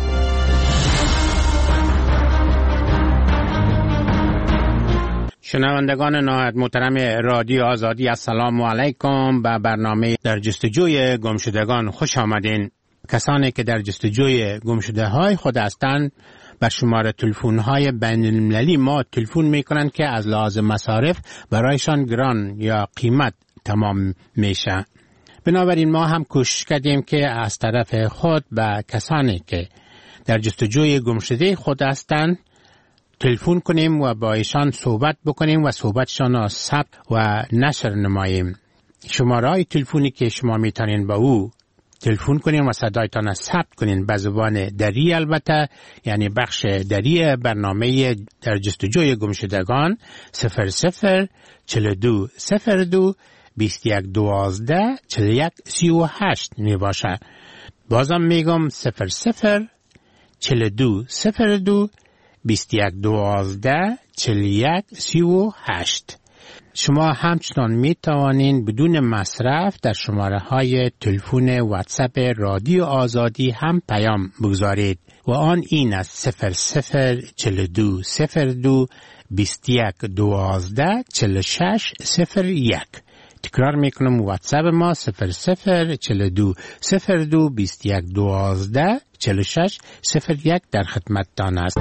شنوندگان نهایت محترم رادیو آزادی، السلام علیکم. به برنامه در جستجوی گمشدگان خوش آمدین. کسانی که در جستجوی گمشده های خود هستند به شماره تلفن های بین المللی ما تلفن می کنند که از لحاظ مصارف برایشان گران یا قیمت تمام میشه. بنابراین ما هم کوشش کردیم که از طرف خود به کسانی که در جستجوی گمشده خود هستند تلفن کنیم و با ایشان صحبت بکنیم و صحبتشان را ثبت و نشر نماییم. شماره‌های تلفنی که شما میتونین با او تلفن کنین و صدایتان را ثبت کنین به زبان دری، البته یعنی بخش دری برنامه در جستجوی گمشدگان صفر صفر چهل و دو صفر دو بیست و یک دوازده چهل و یک سی و هشت می باشه. بازم میگم صفر صفر چهل و دو صفر دو بیست و یک دوازده چهل و یک سی و هشت. شما همچنان می توانین بدون مصرف در شماره های تلفن واتساپ رادیو آزادی هم پیام بگذارید و آن این است صفر صفر چهل و دو صفر دو بیست و یک دوازده چهل و شش صفر یک. تکرار میکنم واتساپ ما صفر صفر چهل و دو صفر دو بیست و یک دوازده چهل و شش صفر یک در خدمتتان است.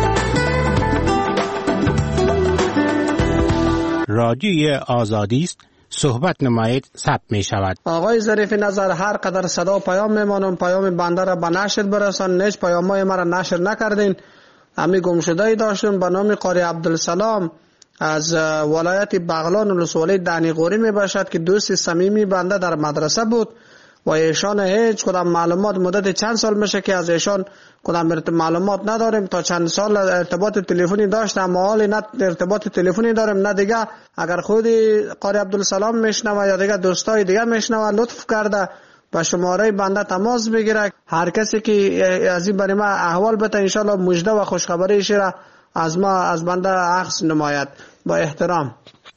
رادیوی آزادی است، صحبت نمایید ثبت می شود. آقای ظریف نظر، هر قدر صدا پیام میمانم پیام بنده را به نشر برسان، نیش پیامای مرا نشر نکردین. امی گمشده‌ای داشتم به نام قاری عبدالسلام از ولایت بغلان ولسوالی دانی غوری می باشد که دوست صمیمی بنده در مدرسه بود و ایشان هیچ کدام معلومات مدت چند سال میشه که از ایشان کدام معلومات نداریم. تا چند سال ارتباط تلفنی داشتم اما حالی نه ارتباط تلفنی داریم نه دیگه. اگر خودی قاری عبدالسلام میشنوه یا دیگه دوستای دیگه میشنوه لطف کرده با شماره بنده تماس بگیره. هر کسی که از این برای ما احوال بده انشالله مژده و خوشخبریش را از ما از بنده عکس نماید. با احترام.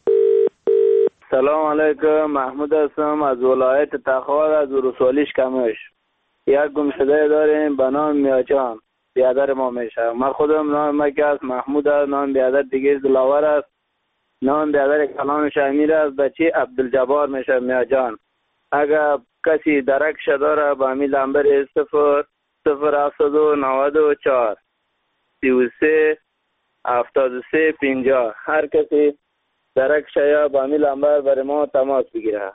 سلام علیکم، محمود هستم از ولایت تخار از ولسوالی کمش. یک گمشده داریم به نام میاجان، بیادر ما میشه. من خودم نام مکه است، محمود است. نام بیادر دیگه دلاور است. نام بیادر کلامش امیر است. بچه عبدالجبار میشه میاجان. اگر کسی درکش داره با می لنبر صفر صفر هفتاد و نود و چهار سی و سه هفتاد و سه پینجا، هر کسی درکش یا با می لنبر بر ما تماس بگیره.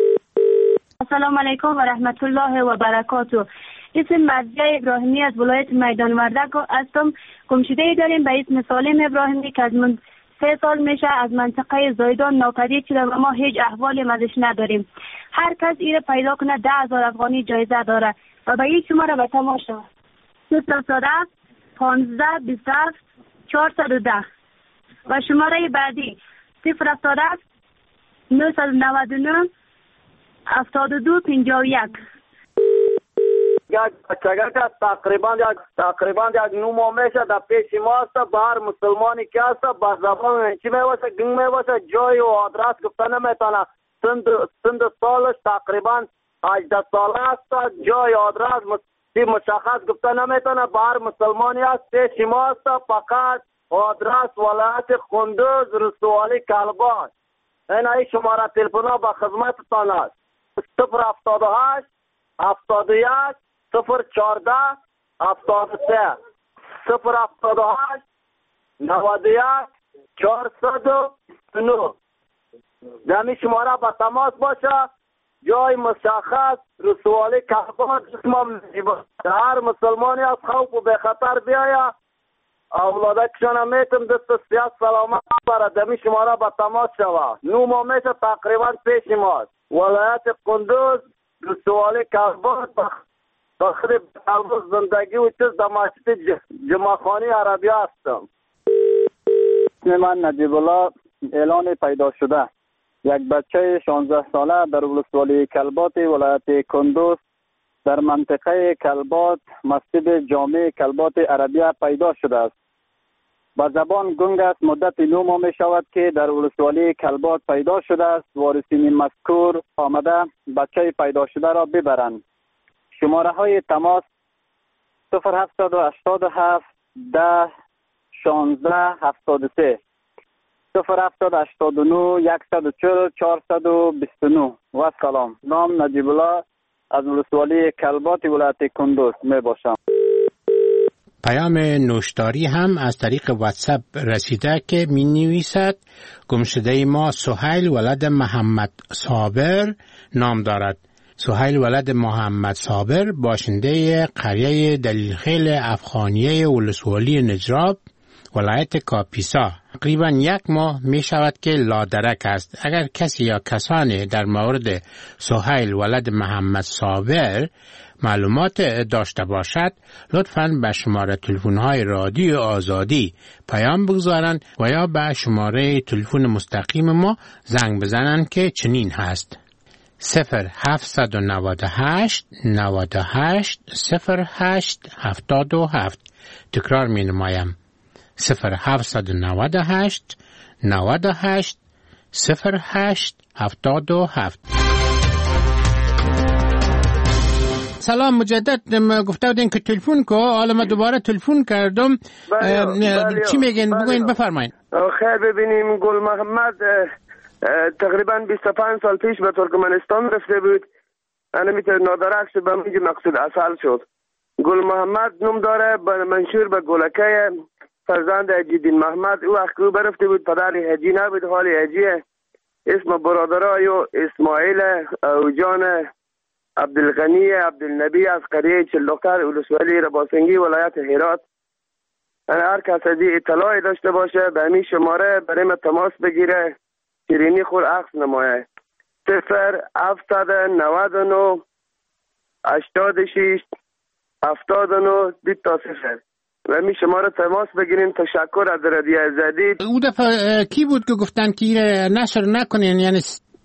السلام علیکم و رحمت الله و برکاته. اسم مرضیه ابراهیمی از ولایت میدان وردک هستم. گمشده داریم به اسم سالم ابراهیمی که از من سه سال میشه از منطقه زایدان ناپدید شده و ما هیچ احوالی ازش نداریم. هر کس ایره پیدا کنه ده هزار افغانی جایزه داره و به یک شماره به تماشا صفر صد پانزده بیست هفت چهارصد و ده و شماره بعدی صفر صد نهصد و نود و نه هفتاد و دو پنجاه و یک. یک بچگه که تقریبا یک تقریبا یک نو ماه میشه در پیش ما است. با هر مسلمانی که است با زبان چی میواسه گنگ میواسه جای و آدرس گفته نمیتونه. سند سند سالش تقریبا هجده ساله است. جای آدرس مشخص گفته نمیتونه. با هر مسلمانی است پیش ما است. فقط آدرس ولایت قندوز رسوالی کلبان. این ای شماره تلفن ها با خدمتتان است. صفر هفتاد و هشت هفتاد و یک صفر چهارده هفتاد و سه صفر هفتاد و هشت نود و یک چهارصد و نه. دمی شماره با تماس باشه. جای مشخص رسوالی کلبان جسمم هر مسلمانی از خوف و به خطر بیاید. اولاده کشانه میتم دست سیاست سلامت برای دمی شماره با تماس شوه. نو ما میشه تقریبا پیش ماست. ولایت قندوز رسوالی کلبان بخری بخری زندگی و چیز در مسجد جمعخانی عربی هستم. من نجیب الله اعلان پیدا شده. یک بچه شانزده ساله در ولسوالی کلبات ولایت قندوز در منطقه کلبات مسجد جامع کلبات عربیه پیدا شده است. با زبان گنگ است. مدت نو ماه می شود که در ولسوالی کلبات پیدا شده است. وارثین مذکور آمده بچه پیدا شده را ببرند. شماره های تماس صفر هفتاد و هشتاد و هفت ده شانزده هفتاد و سه صفر هفتاد هشتاد و نه یکصد و چهل چهارصد و بیست و نه. و سلام. نام نجیب الله از ولسوالی کلبات ولایت قندوز می باشم. پیام نوشداری هم از طریق واتساپ رسیده که می نویسد گمشده ما سهیل ولد محمد صابر نام دارد. سهیل ولد محمد صابر باشنده قریه دلیلخیل افغانیه ولسوالی نجراب ولایت کاپیسا تقریبا یک ماه می شود که لادرک است. اگر کسی یا کسانی در مورد سهیل ولد محمد صابر معلومات داشته باشد لطفاً به شماره تلفن‌های رادیو آزادی پیام بگذارند و یا به شماره تلفن مستقیم ما زنگ بزنند که چنین هست: صفر هفتصد و نود و هشت نود و هشت صفر هشت هفتاد و هفت. تکرار می نمایم: صفر هفتصد و نود و هشت نود و هشت صفر هشت هفتاد و هفت. سلام مجدد. گفته بودین که تلفن کو، حالا من دوباره تلفن کردم. بله، بله. چی میگین؟ بله. بگوین بفرمایید. خیر ببینیم گل محمد تقریبا بیست و پنج سال پیش به ترکمنستان رفته بود. انا میتونه نادرک شد به میگه مقصود اصل شد. گل محمد نام داره منشور به گلکه فرزند حجیدین محمد. او وقت او برفته بود پدر حجی نبود، حال حجیه. اسم برادرای اسماعیل او جان عبدالغنی عبدالنبی از قریه چلدختر ولسوالی رباسنگی ولایت هرات. هر کس از اطلاعی داشته باشه به همین شماره برای من تماس بگیره، شیرینی خور عکس نمایه. صفر هفتصد و نود و نه هشتاد و شش هفتاد و نه دو تا صفر و همین شماره تماس بگیرین. تشکر از رادیو آزادی. او دفعه کی بود که گفتن که نشر نکنین؟ یعنی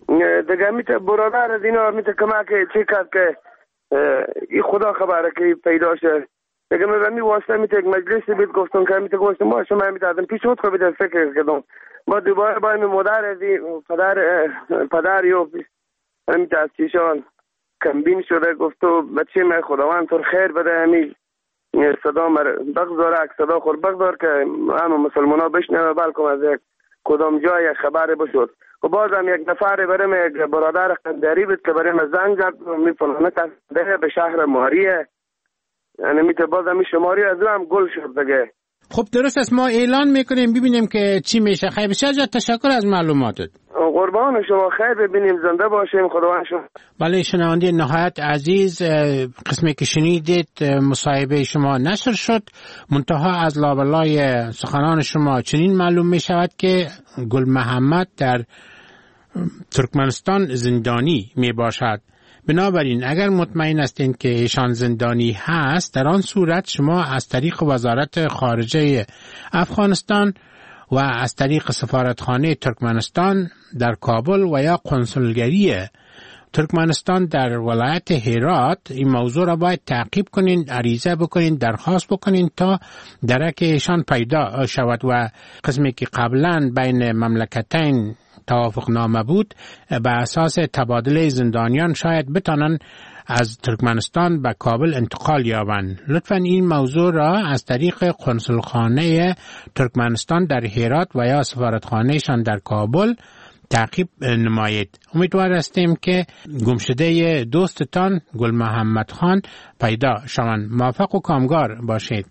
دیگه میته برادر از اینا میته کمک چی کرد که این خدا خبره که پیدا شه. دیگه من می واسطه میته یک مجلسی بیت گفتم که میته گفتم ما شما میدادم پیش خود خود فکر کردم ما دوباره با این مادر از پدر پدر یو میته از چیشان کمبین شده گفت تو بچه من خداوند تو خیر بده همی صدا مر بگذار یک صدا خور بگذار که همه مسلمان ها بشنوه بلکه از یک کدام جای خبر بشد و بازم یک نفر بریم یک برادر قندری بود که بریم زنگ زد می فلانه تصده به شهر ماریه یعنی میته بازم می شماری از هم گل شد دیگه. خب درست است ما اعلان میکنیم ببینیم که چی میشه. خیلی بسیار جا تشکر از معلوماتت. قربان شما خیر ببینیم زنده باشیم خداوند شما. بله شنونده نهایت عزیز قسمی که شنیدید مصاحبه شما نشر شد منتها از لابلای سخنان شما چنین معلوم می شود که گل محمد در ترکمنستان زندانی می باشد. بنابراین اگر مطمئن هستین که ایشان زندانی هست در آن صورت شما از طریق وزارت خارجه افغانستان و از طریق سفارتخانه ترکمنستان در کابل و یا قنسولگری ترکمنستان در ولایت هرات این موضوع را باید تعقیب کنین، عریضه بکنین، درخواست بکنین تا درک ایشان پیدا شود و قسمی که قبلا بین مملکتین توافق نامه بود به اساس تبادل زندانیان شاید بتانن از ترکمنستان به کابل انتقال یابند. لطفاً این موضوع را از طریق قنسولخانه ترکمنستان در هرات و یا سفارتخانهشان در کابل تعقیب نمایید. امیدوار هستیم که گمشده دوستتان گل محمد خان پیدا شوند. موفق و کامگار باشید.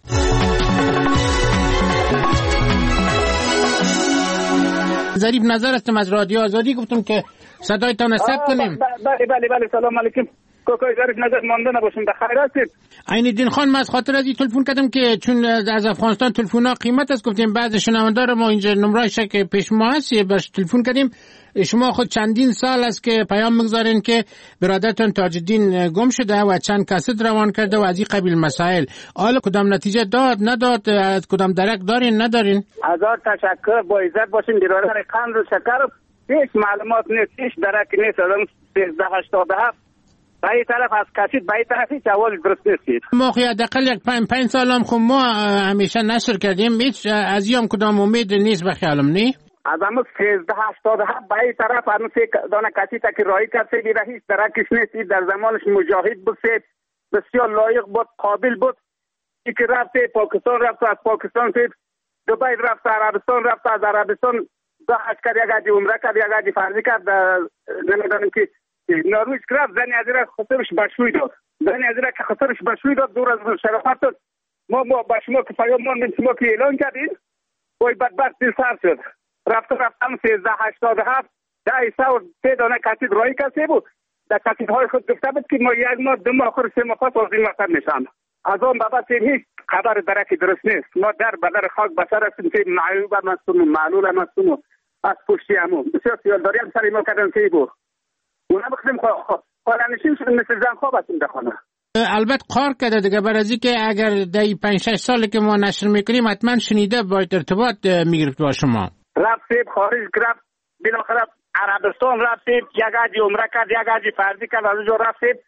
ظریف نظر هستم از رادیو آزادی گفتم که صدایتان ثبت کنیم. بله بله بله سلام علیکم. کوکای ظریف نظر مانده نباشیم بخیر هستید. عین الدین خان من از خاطر از این تلفن کردم که چون از افغانستان تلفن‌ها قیمت است گفتیم بعض شنوندار ما اینجا نمره‌اش که پیش ما هست باش تلفن کردیم. شما خود چندین سال است که پیام میگذارین که برادرتون تاج‌الدین گم شده و چند کاست روان کرده و از این قبیل مسائل. حالا کدام نتیجه داد نداد از کدام درک دارین ندارین؟ هزار تشکر با عزت باشین برادر قند و شکر هیچ معلومات نیست هیچ درک نیست از سیزده هشتاد و هفت به این طرف از کشید به این طرف هیچ اول درست نیستید. ما خیلی حداقل یک پنج پنج سال هم خب ما همیشه نشر کردیم هیچ از این کدام امید نیست به خیالم نی؟ از همون سیزده هشتاد و هفت به این طرف هنوز یک دانه کسی تا که رایی کرد سیدی هیچ درکش نیستید. در زمانش مجاهد بود سید بسیار لایق بود قابل بود ای که رفت پاکستان رفت از پاکستان سید دبی رفت عربستان رفت از عربستان دو عسکر یک عدی عمره کرد یک عدی فرضی کرد نمیدانم که نروژ رفت زنی از را خسرش بشوی داد زنی از را که خسرش بشوی داد دور از شرافت داد ما ما با شما که پیام ماندیم شما که اعلان کردین وای بدبخت دل سر شد رفت رفتم سیزده هشتاد و هفت ده ایسا و سه دانه کسید رایی کسی بود در کسیدهای خود گفته بود که ما یک ماه دو ماه خور سه ماه پس از این مطلب نشان از آن بابا سیم هیچ خبر درکی درست نیست. ما در بدر خاک بسر هستیم که معیوب هم هستیم و معلول هم هستیم و از پشتی همون بسیار سیالداری هم سری ما کردن که بود اونا بخدیم خالنشین شدیم مثل زن خواب هستیم در خانه. البته قار کرده دیگه برازی که اگر در پنج شش سالی که ما نشر میکنیم حتما شنیده باید ارتباط میگرفت با شما. رفت سیب خارج رفت بالاخره عربستان رفت سیب یک عدی عمره کرد یک عدی فرضی کرد از اونجا رفت سیب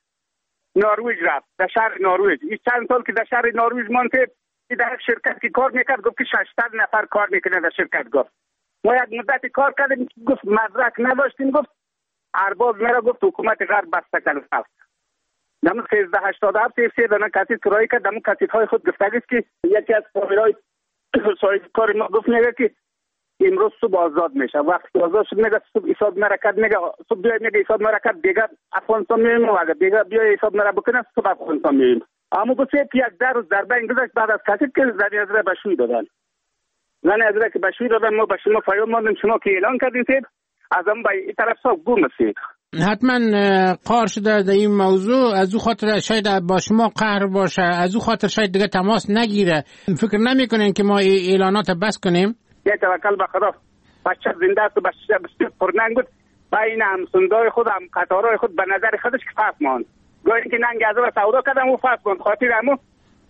نروژ رفت در شهر نروژ. این چند سال که در شهر نروژ ماند در یک شرکت که کار میکرد گفت که ششصد نفر کار میکنه در شرکت. گفت ما یک مدت کار کردیم گفت مدرک نداشتیم گفت ارباب میرا گفت حکومت غرب بسته کرد رفت. دم سیزده هشتاد و هفت سه دانه کسید کرایی کرد دم کسیدهای خود گفتگی است که یکی از کارهای صاحب کار ما گفت میگه که امروز صبح آزاد میشه وقتی که آزاد شد میگه صبح حساب مرکت میگه صبح بیاید میگه حساب مرکت دیگه افغانستان میریم و اگه دیگه بیاید حساب مرکت بکنه صبح افغانستان میریم. اما گفت یک در روز در بین گذشت بعد از کسید که زنی از را بشوی دادن زنی از را که بشوی دادن ما به شما پیام ماندیم شما که اعلان کردین سید از هم به این طرف صاحب گم سید. حتما قهر شده در این موضوع از او خاطر شاید با شما قهر باشه از او خاطر شاید دیگه تماس نگیره. فکر نمیکنین که ما اعلانات بس کنیم؟ یه توکل به خدا بچه زنده است و بچه بسیار پرننگ بود بین هم سندای خود هم قطارهای خود به نظر خودش که فرق ماند گویا که ننگ از را سودا کردم و فرق ماند خاطر همون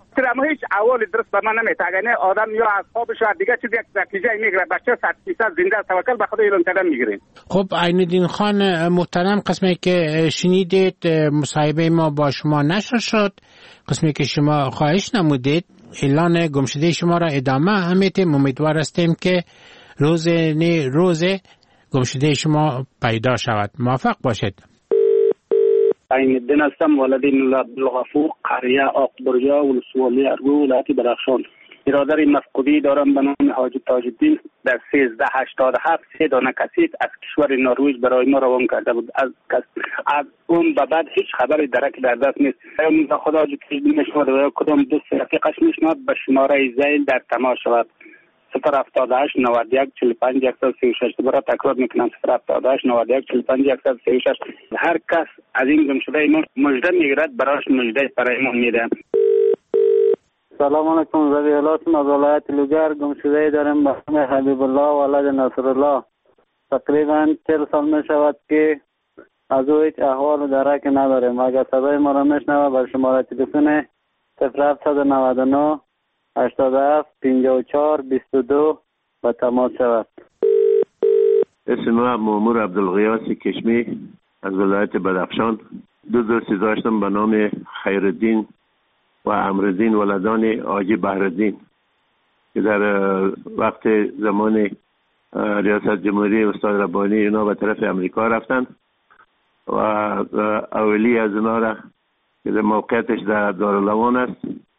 اما هیچ اول درست به من نمیتگنه. آدم یا از خوابش و دیگه چیزی نتیجه میگیره. بچه صد فیصد زنده توکل به خدا اعلام کردن میگیریم. خب عین‌الدین خان محترم، قسمی که شنیدید مصاحبه ما با شما نشر شد، قسمی که شما خواهش نمودید اعلان گمشده شما را ادامه همیتیم. امیدوار هستیم که روز نه روز گمشده شما پیدا شود. موفق باشید. عین‌الدین هستم، والدین عبدالغفور، قریه آقبریا، ولسوالی ارگو، ولایت بدخشان. برادر مفقودی دارم به نام حاجی تاج‌الدین. در سیزده هشتاد و هفت سه دانه کسیت از کشور نروژ برای ما روان کرده بود. از از اون به بعد هیچ خبری درک در دست نیست. به خدا حاجی تاج‌الدین میشود و کدام دوست رفیقش میشود به شماره زیل در تماس شود. صفر هفتاد و هشت نود و یک چهل و پنج صد و سی و شش. دوباره تکرار میکنم، صفر هفتاد و هشت نود و یک چهل و پنج صد و سی و شش. هر کس از این گمشده ما مژده میگیرد برایش مژده برایمون میده. سلام علیکم. زبی الاسم از ولایت لوگر. گمشده داریم به نام حبیب الله ولد نصر الله. تقریبا چهل سال می شود که از او هیچ احوال و درک نداریم. اگر صدای ما را میشنوه بر شماره تلفن صفر هفت نه نه هشتاد و هفت پنجاه و چهار بیست و دو و تماس شود. اسم ما مامور عبدالغیاس کشمی از ولایت بدخشان. دو دوستی داشتم به نام خیرالدین و امرالدین ولدان حاجی بهرالدین که در وقت زمان ریاست جمهوری استاد ربانی اینا به طرف امریکا رفتن و اولی از اینا را که موقعیتش در دارالعوان است،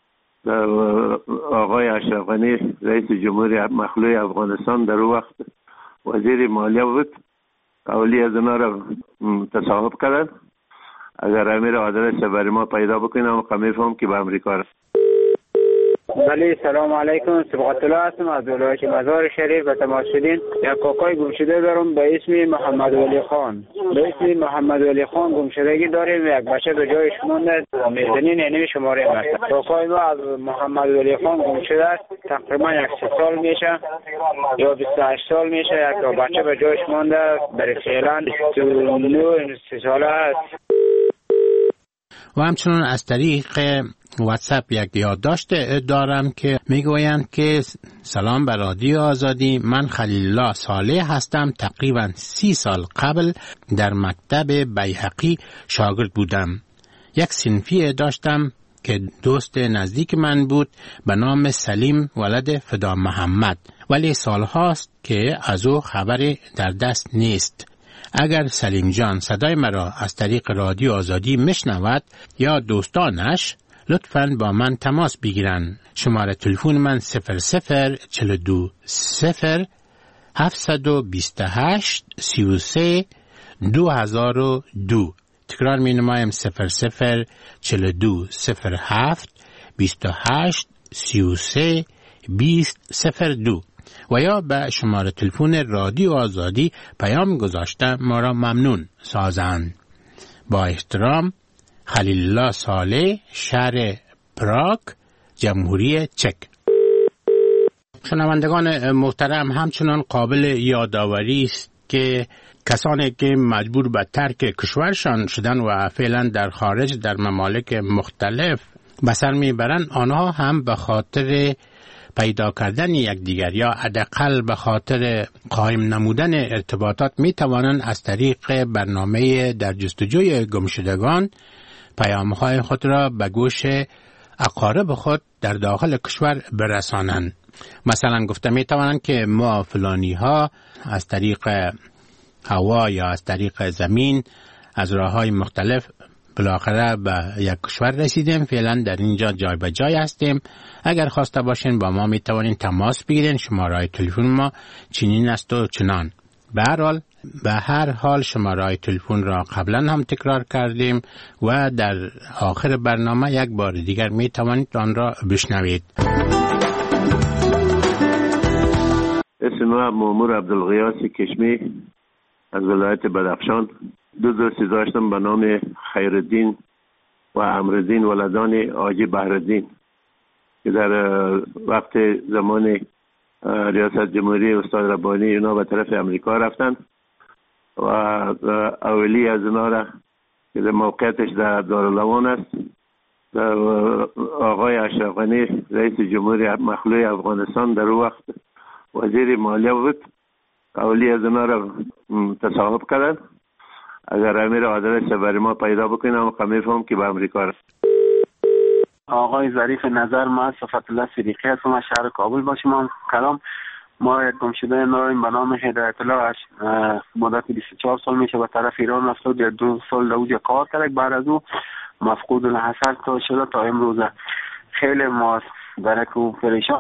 آقای اشرف غنی رئیس جمهوری مخلوع افغانستان در اون وقت وزیر مالیه بود، اولی از اینا را تصاحب کردن. اگر امیر آدرس برای ما پیدا بکنم قمی فهم که به امریکا رفت. بله سلام علیکم. سبقت الله هستم از ولایت مزار شریف و تماس شدین. یک کاکای گمشده دارم به اسم محمد ولی خان. به اسم محمد ولی خان گمشدگی داریم. یک بچه به جایش مونده، میزنین اینمی شماره است. کاکای ما از محمد ولی خان گمشده است. تقریبا یک سی سال میشه یا بیست و هشت سال میشه. یک بچه به جایش مونده، برای فعلا بیست و نه سی ساله است. و همچنان از طریق واتساپ یک یادداشت دارم که میگویند که سلام بر رادیو آزادی، من خلیل الله صالح هستم. تقریبا سی سال قبل در مکتب بیهقی شاگرد بودم. یک صنفی داشتم که دوست نزدیک من بود به نام سلیم ولد فدا محمد، ولی سالهاست که از او خبری در دست نیست. اگر سلیم جان صدای مرا از طریق رادیو آزادی میشنود یا دوستانش، لطفاً با من تماس بگیرن. شماره تلفن من صفر صفر چهل و دو صفر هفتصد و بیست و هشت سی و سه دو هزار و دو. تکرار می نمایم صفر صفر چهل و دو صفر هفت بیست و هشت سی و سه بیست صفر دو و یا به شماره تلفن رادیو آزادی پیام گذاشته ما را ممنون سازند. با احترام، خلیل الله صالح، شهر پراگ، جمهوری چک. شنوندگان محترم، همچنان قابل یادآوری است که کسانی که مجبور به ترک کشورشان شدن و فعلا در خارج در ممالک مختلف به سر میبرند، آنها هم به خاطر پیدا کردن یکدیگر یا حداقل به خاطر قائم نمودن ارتباطات می توانند از طریق برنامه در جستجوی گمشدگان پیام‌های خود را به گوش اقارب خود در داخل کشور برسانند. مثلا گفته می توانند که ما فلانی ها از طریق هوا یا از طریق زمین از راه‌های مختلف بالاخره به یک کشور رسیدیم، فعلا در اینجا جای به جای هستیم. اگر خواسته باشین با ما می توانین تماس بگیرین. شماره تلفن ما چنین است و چنان. به هر حال به هر حال شماره تلفن را قبلا هم تکرار کردیم و در آخر برنامه یک بار دیگر می توانید آن را بشنوید. اسم ما مامور عبدالغیاس کشمی از ولایت بدخشان. دو دوستی داشتم به نام خیرالدین و امرالدین ولدان حاجی بهرالدین که در وقت زمان ریاست جمهوری استاد ربانی اینا به طرف امریکا رفتن و اولی از اینا را که موقعیتش در دارالعوان است، آقای اشرف غنی رئیس جمهوری مخلوع افغانستان در وقت وزیر مالیه بود، اولی از اونا را تصاحب کردن. اگر امیر آدرس برای ما پیدا بکنم قمی فهم که به امریکا رفت. آقای ظریف نظر، ما صفت الله صدیقی هستم از شهر کابل با شما کلام. ما یک گمشده داریم به نام هدایت الله، مدت بیست و چهار سال میشه به طرف ایران رفته و دو سال در اونجا کار کرد. بعد از او مفقود الحصر تا شده تا امروز. خیلی ما درک و پریشان.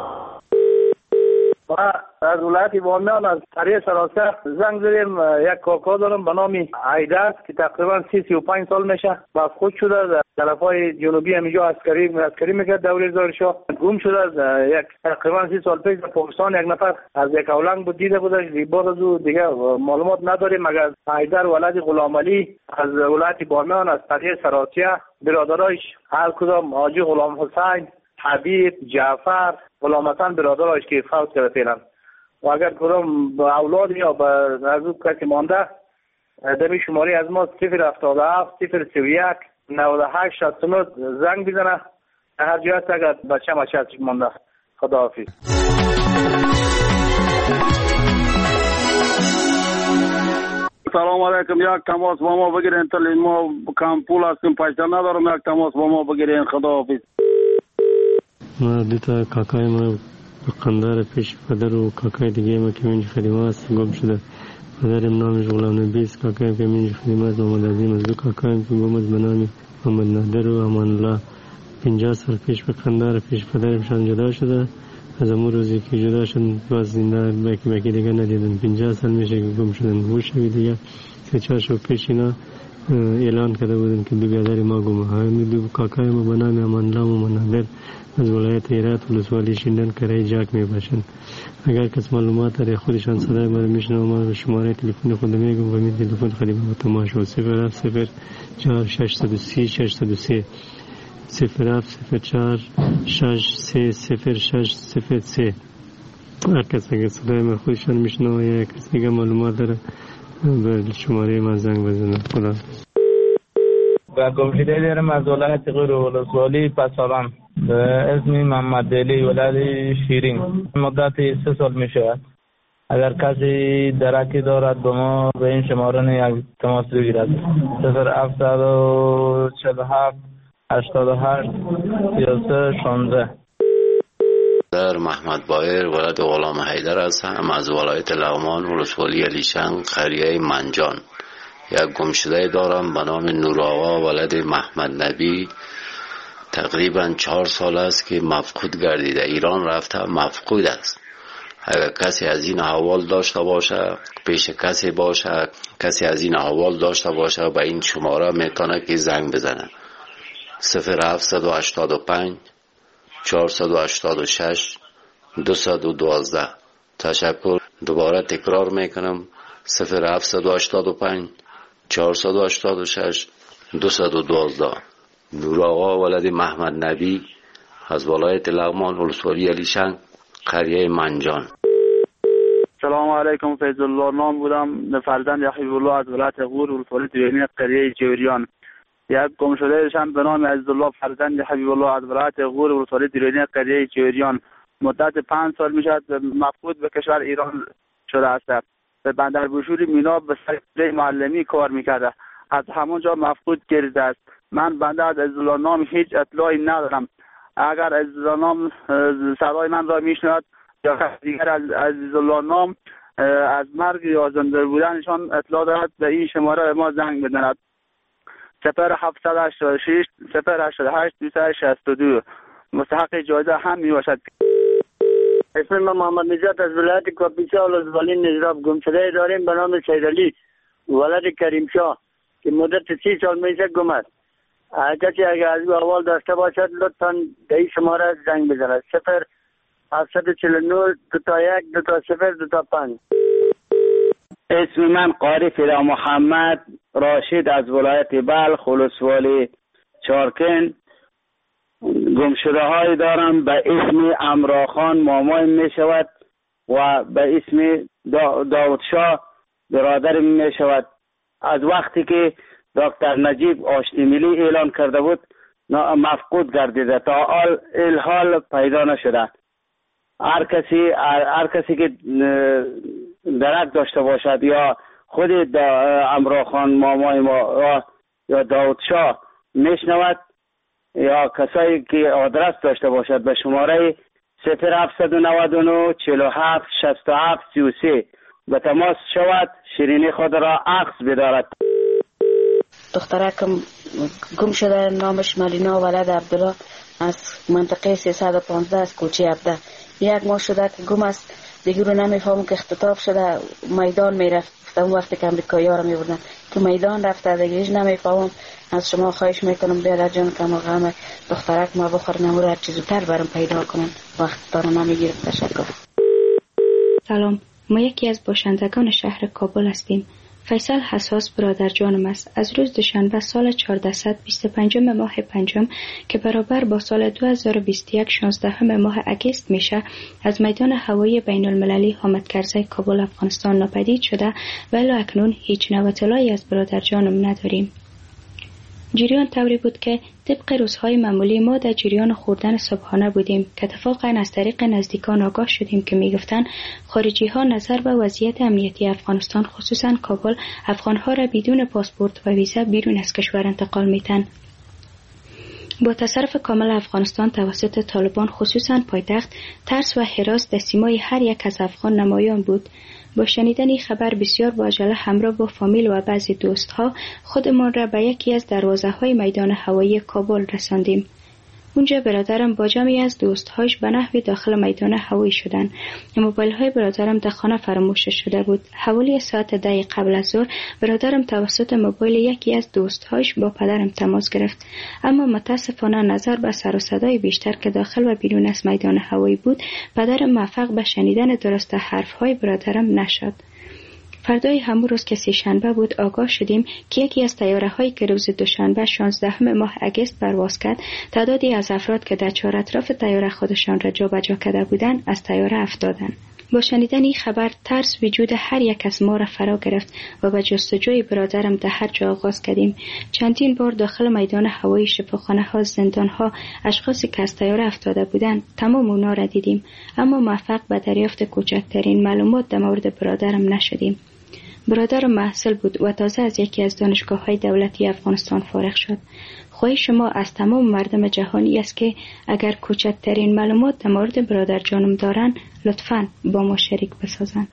و از ولایت بامیان از طریق سراسر زنگ زدیم. یک کاکا دارم به نام عیدر که تقریبا سی سی و پنج سال میشه مفقود شده در طرفای جنوبی همینجا عسکری عسکری میکرد دوره زارشاه. گم شده یک تقریبا سی سال پیش در پاکستان. یک نفر از یک اولنگ بود دیده بودش. بعد از او دیگه معلومات نداریم مگر عیدر ولد غلام علی از ولایت بامیان از طریق سراسر برادرایش هر کدام حاجی غلام حسین، حبیب، جعفر، غلام حسن برادرایش که فوت کرده فعلا. و اگر کدام با اولاد یا با از او کسی مانده دمی شماری از ما صفر هفتاد و هفت صفر سی و یک نود و هشت شصت و نه زنگ بزنه. هر جای هست اگر بچه مچه هستش مانده. خداحافظ. سلام علیکم. یک تماس با ما بگیرین. تل ما کم پول هستیم، پیسه ندارم. یک تماس با ما بگیرین. خداحافظ. ما دیتا کاکای ما قندار پیش پدر و کاکای دیگه ما که منج خدمه است گم شده. پدرم نامش غلام نبی است، کاکایم که منج خدمه است محمد عظیم است. دو کاکایم که گم است به نام محمد نادر و امان الله. پنجاه سال پیش به قندار پیش پدرمشان جدا شده. از امون روزی که جدا شد باز زنده باکی باکی دیگه ندیدن. پنجاه سال میشه که گم شدن. گوشوی دیگه سه چهار شو پیش اینا اعلان کرده بودن که دو بیادر ما گم. همین دو کاکای ما به نام امان الله و محمد نادر از ولایت هرات ولسوالی شیندن کرای جاک می باشند. اگر کس معلومات داره خودشان صدای ما میشنه و ما شماره تلفن خود میگم و می تلفن خدمت تماشا صفر هفت صفر چهار ششصد و سی ششصد و سه صفر هفت صفر چهار شش سه صفر شش صفر سه. هر کس اگر صدای ما خودشان میشنه و یا کسی دیگه معلومات داره به شماره ما زنگ بزنه. خدا و گمشده دارم از ولایت غیر ولسوالی پسالان به اسم محمد علی ولد شیرین. مدت سه سال می شود. اگر کسی درکی دارد به ما به این شماره یک تماس بگیرد. صفر هفتصد و چهل و هفت هشتاد و هشت سی و سه شانزده. در محمد بایر ولد غلام حیدر هستم از ولایت لغمان ولسوالی علیشنگ قریه منجان. یک گمشده دارم به نام نور آقا ولد محمد نبی. تقریبا چهار سال است که مفقود گردیده. ایران رفته مفقود است. اگر کسی از این احوال داشته باشه، پیش کسی باشه، کسی از این احوال داشته باشه به این شماره میتونه که زنگ بزنه. صفر هفتصد و هشتاد و پنج چهارصد و هشتاد و شش دویست و دوازده. تشکر. دوباره تکرار میکنم. صفر هفتصد و هشتاد و پنج چهارصد و هشتاد و شش دویست و دوازده. نور آقا ولد محمد نبی از ولایت لغمان ولسوالی علیشنگ قریه منجان. سلام علیکم. فیض الله نام بودم، فرزند حبیب الله از ولایت غور ولسوالی دیرینی قریه جوریان. یک گمشده شان به نام عزیزالله فرزند حبیب الله از ولایت غور ولسوالی دیرینی قریه جوریان. مدت پنج سال میشد مفقود به کشور ایران شده است. به بندر بوشوری مینا به سر معلمی کار میکرده. از همونجا مفقود گردیده است. من بنده از عزیزالله نام هیچ اطلاعی ندارم. اگر عزیزالله نام صدای من را میشنود یا دیگر از عزیزالله نام از مرگ یا زنده بودنشان اطلاع دارد به این شماره ما زنگ بزند. صفر هفتصد و هشتاد و شش صفر هشتاد و هشت دویست و شصت و دو. مستحق جایزه هم می باشد. اسم من محمد نجات از ولایت کاپیسا ولسوالی نجراب. گمشده داریم به نام سیدعلی ولد کریم شاه که مدت سی سال میشه گم است. کسی اگر از او احوال داشته باشد لطفا به این شماره زنگ بزند. صفر هفتصد و چهل و نه دو تا یک دو تا صفر دو تا پنج. اسم من قاری فدا محمد راشد از ولایت بلخ ولسوالی چارکن. گمشده های دارم به اسم امراخان مامای می شود و به اسم دا داود شاه برادر می شود. از وقتی که دکتر نجیب آشتی ملی اعلان کرده بود مفقود گردیده، تا حال الحال پیدا نشده. هر کسی هر کسی که درک داشته باشد یا خود امرا خان مامای ما یا داود شاه میشنود یا کسایی که آدرس داشته باشد به شماره صفر هفت نه نه چهل و هفت شصت و هفت سی و سه به تماس شود، شیرینی خود را عکس بدارد. دخترکم گم شده، نامش ملینا ولد عبدالله، از منطقه سیصد و پانزده از کوچه عبده. یک ماه شده که گم است، دیگه رو نمیفهمم که اختطاف شده، میدان میرفت. اون وقتی که امریکایی ها رو میبردن که میدان رفته، دیگه هیچ نمیفهمم. از شما خواهش میکنم بیادر جان که ما غم دخترک ما بخور نمور هر چیز زودتر برام پیدا کنن، وقت دارم نمیگیرم. تشکر. سلام، ما یکی از باشندگان شهر کابل هستیم. فیصل حساس برادر جانم است. از روز دوشنبه سال چهارصد و بیست و پنج ماه پنجم که برابر با سال دو هزار و بیست و یک شانزده ماه اگست میشه، از میدان هوایی بین المللی حامد کرزی کابل افغانستان ناپدید شده و الی اکنون هیچ نوع اطلاعی از برادر جانم نداریم. جریان طوری بود که طبق روزهای معمولی ما در جریان خوردن صبحانه بودیم که اتفاقا از طریق نزدیکان آگاه شدیم که میگفتند خارجی ها نظر به وضعیت امنیتی افغانستان خصوصا کابل افغانها را بدون پاسپورت و ویزا بیرون از کشور انتقال میتن. با تصرف کامل افغانستان توسط طالبان خصوصا پایتخت، ترس و هراس در سیمای هر یک از افغان نمایان بود. با شنیدن این خبر بسیار با عجله همراه با فامیل و بعضی دوستها خودمان را به یکی از دروازه های میدان هوایی کابل رساندیم. اونجا برادرم با جمعی از دوستهاش به نحوی داخل میدان هوایی شدن. موبایل های برادرم در خانه فراموش شده بود. حوالی ساعت ده قبل از ظهر برادرم توسط موبایل یکی از دوستهاش با پدرم تماس گرفت، اما متاسفانه نظر به سر و صدای بیشتر که داخل و بیرون از میدان هوایی بود، پدرم موفق به شنیدن درست حرف های برادرم نشد. فردای همون روز که سه شنبه بود آگاه شدیم که یکی از طیاره هایی که روز دوشنبه شانزده ماه اگست پرواز کرد، تعدادی از افراد که در چهار اطراف طیاره خودشان را جابجا کرده بودند از طیاره افتادند. با شنیدن این خبر ترس وجود هر یک از ما را فرا گرفت و به جستجوی برادرم در هر جا آغاز کردیم. چندین بار داخل میدان هوایی، شفاخانه ها، زندان ها، اشخاصی که از طیاره افتاده بودند تمام اونا را دیدیم، اما موفق به دریافت کوچکترین معلومات در مورد برادرم نشدیم. برادر محصل بود و تازه از یکی از دانشگاه‌های دولتی افغانستان فارغ شد. خواهش شما از تمام مردم جهانی است که اگر کوچکترین معلومات در مورد برادر جانم دارن لطفاً با ما شریک بسازن.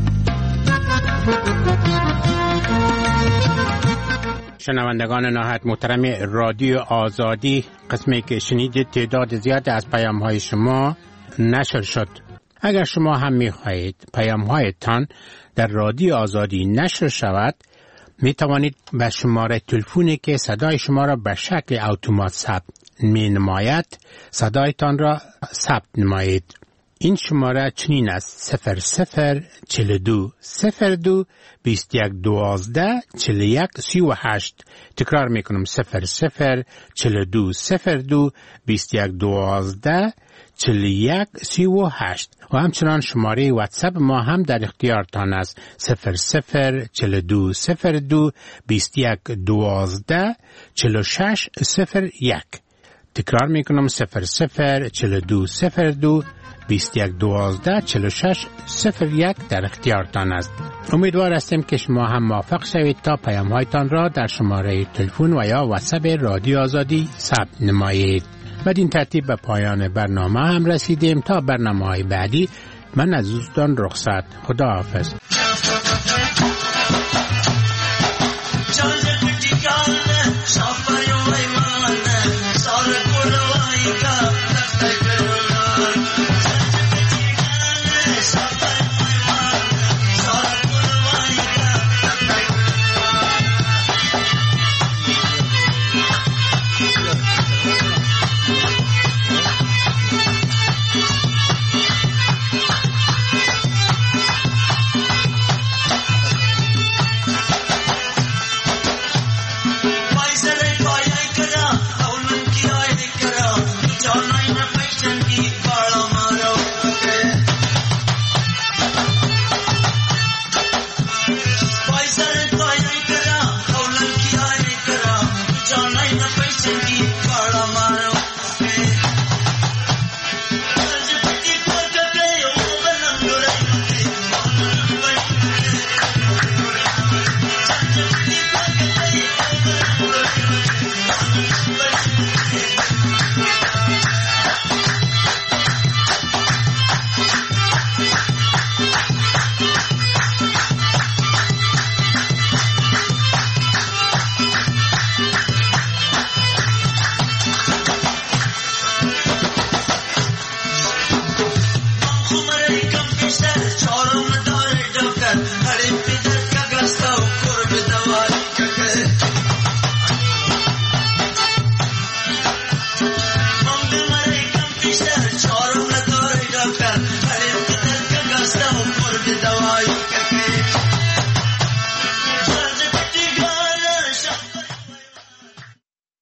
شنوندگان نهایت محترم رادیو آزادی، قسمی که شنیدید تعداد زیاد از پیام‌های شما نشر شد. اگر شما هم می‌خواهید پیام‌هایتان در رادیو آزادی نشر شود، می توانید به شماره تلفنی که صدای شما را به شکل اتومات ثبت می نماید صدایتان را ثبت نمایید. این شماره چنین است: صفر صفر چهل و دو صفر دو بیست و یک دوازده چهل و یک سی و هشت. تکرار می کنم: صفر صفر چهل و دو صفر دو بیست و یک دوازده چهل و یک سی و هشت. و همچنان شماره واتساپ ما هم در اختیارتان است: صفر صفر چهل و دو صفر دو بیست و یک دوازده چهل و شش صفر یک. تکرار می کنم: صفر صفر چهل و دو صفر دو بیست و یک دوازده چهل و شش صفر یک در اختیارتان است. امیدوار هستیم که شما هم موفق شوید تا پیام هایتان را در شماره تلفن و یا واتساپ رادیو آزادی ثبت نمایید. بدین ترتیب به پایان برنامه هم رسیدیم. تا برنامه های بعدی من از دوستان رخصت. خدا حافظ. Bye. Dawai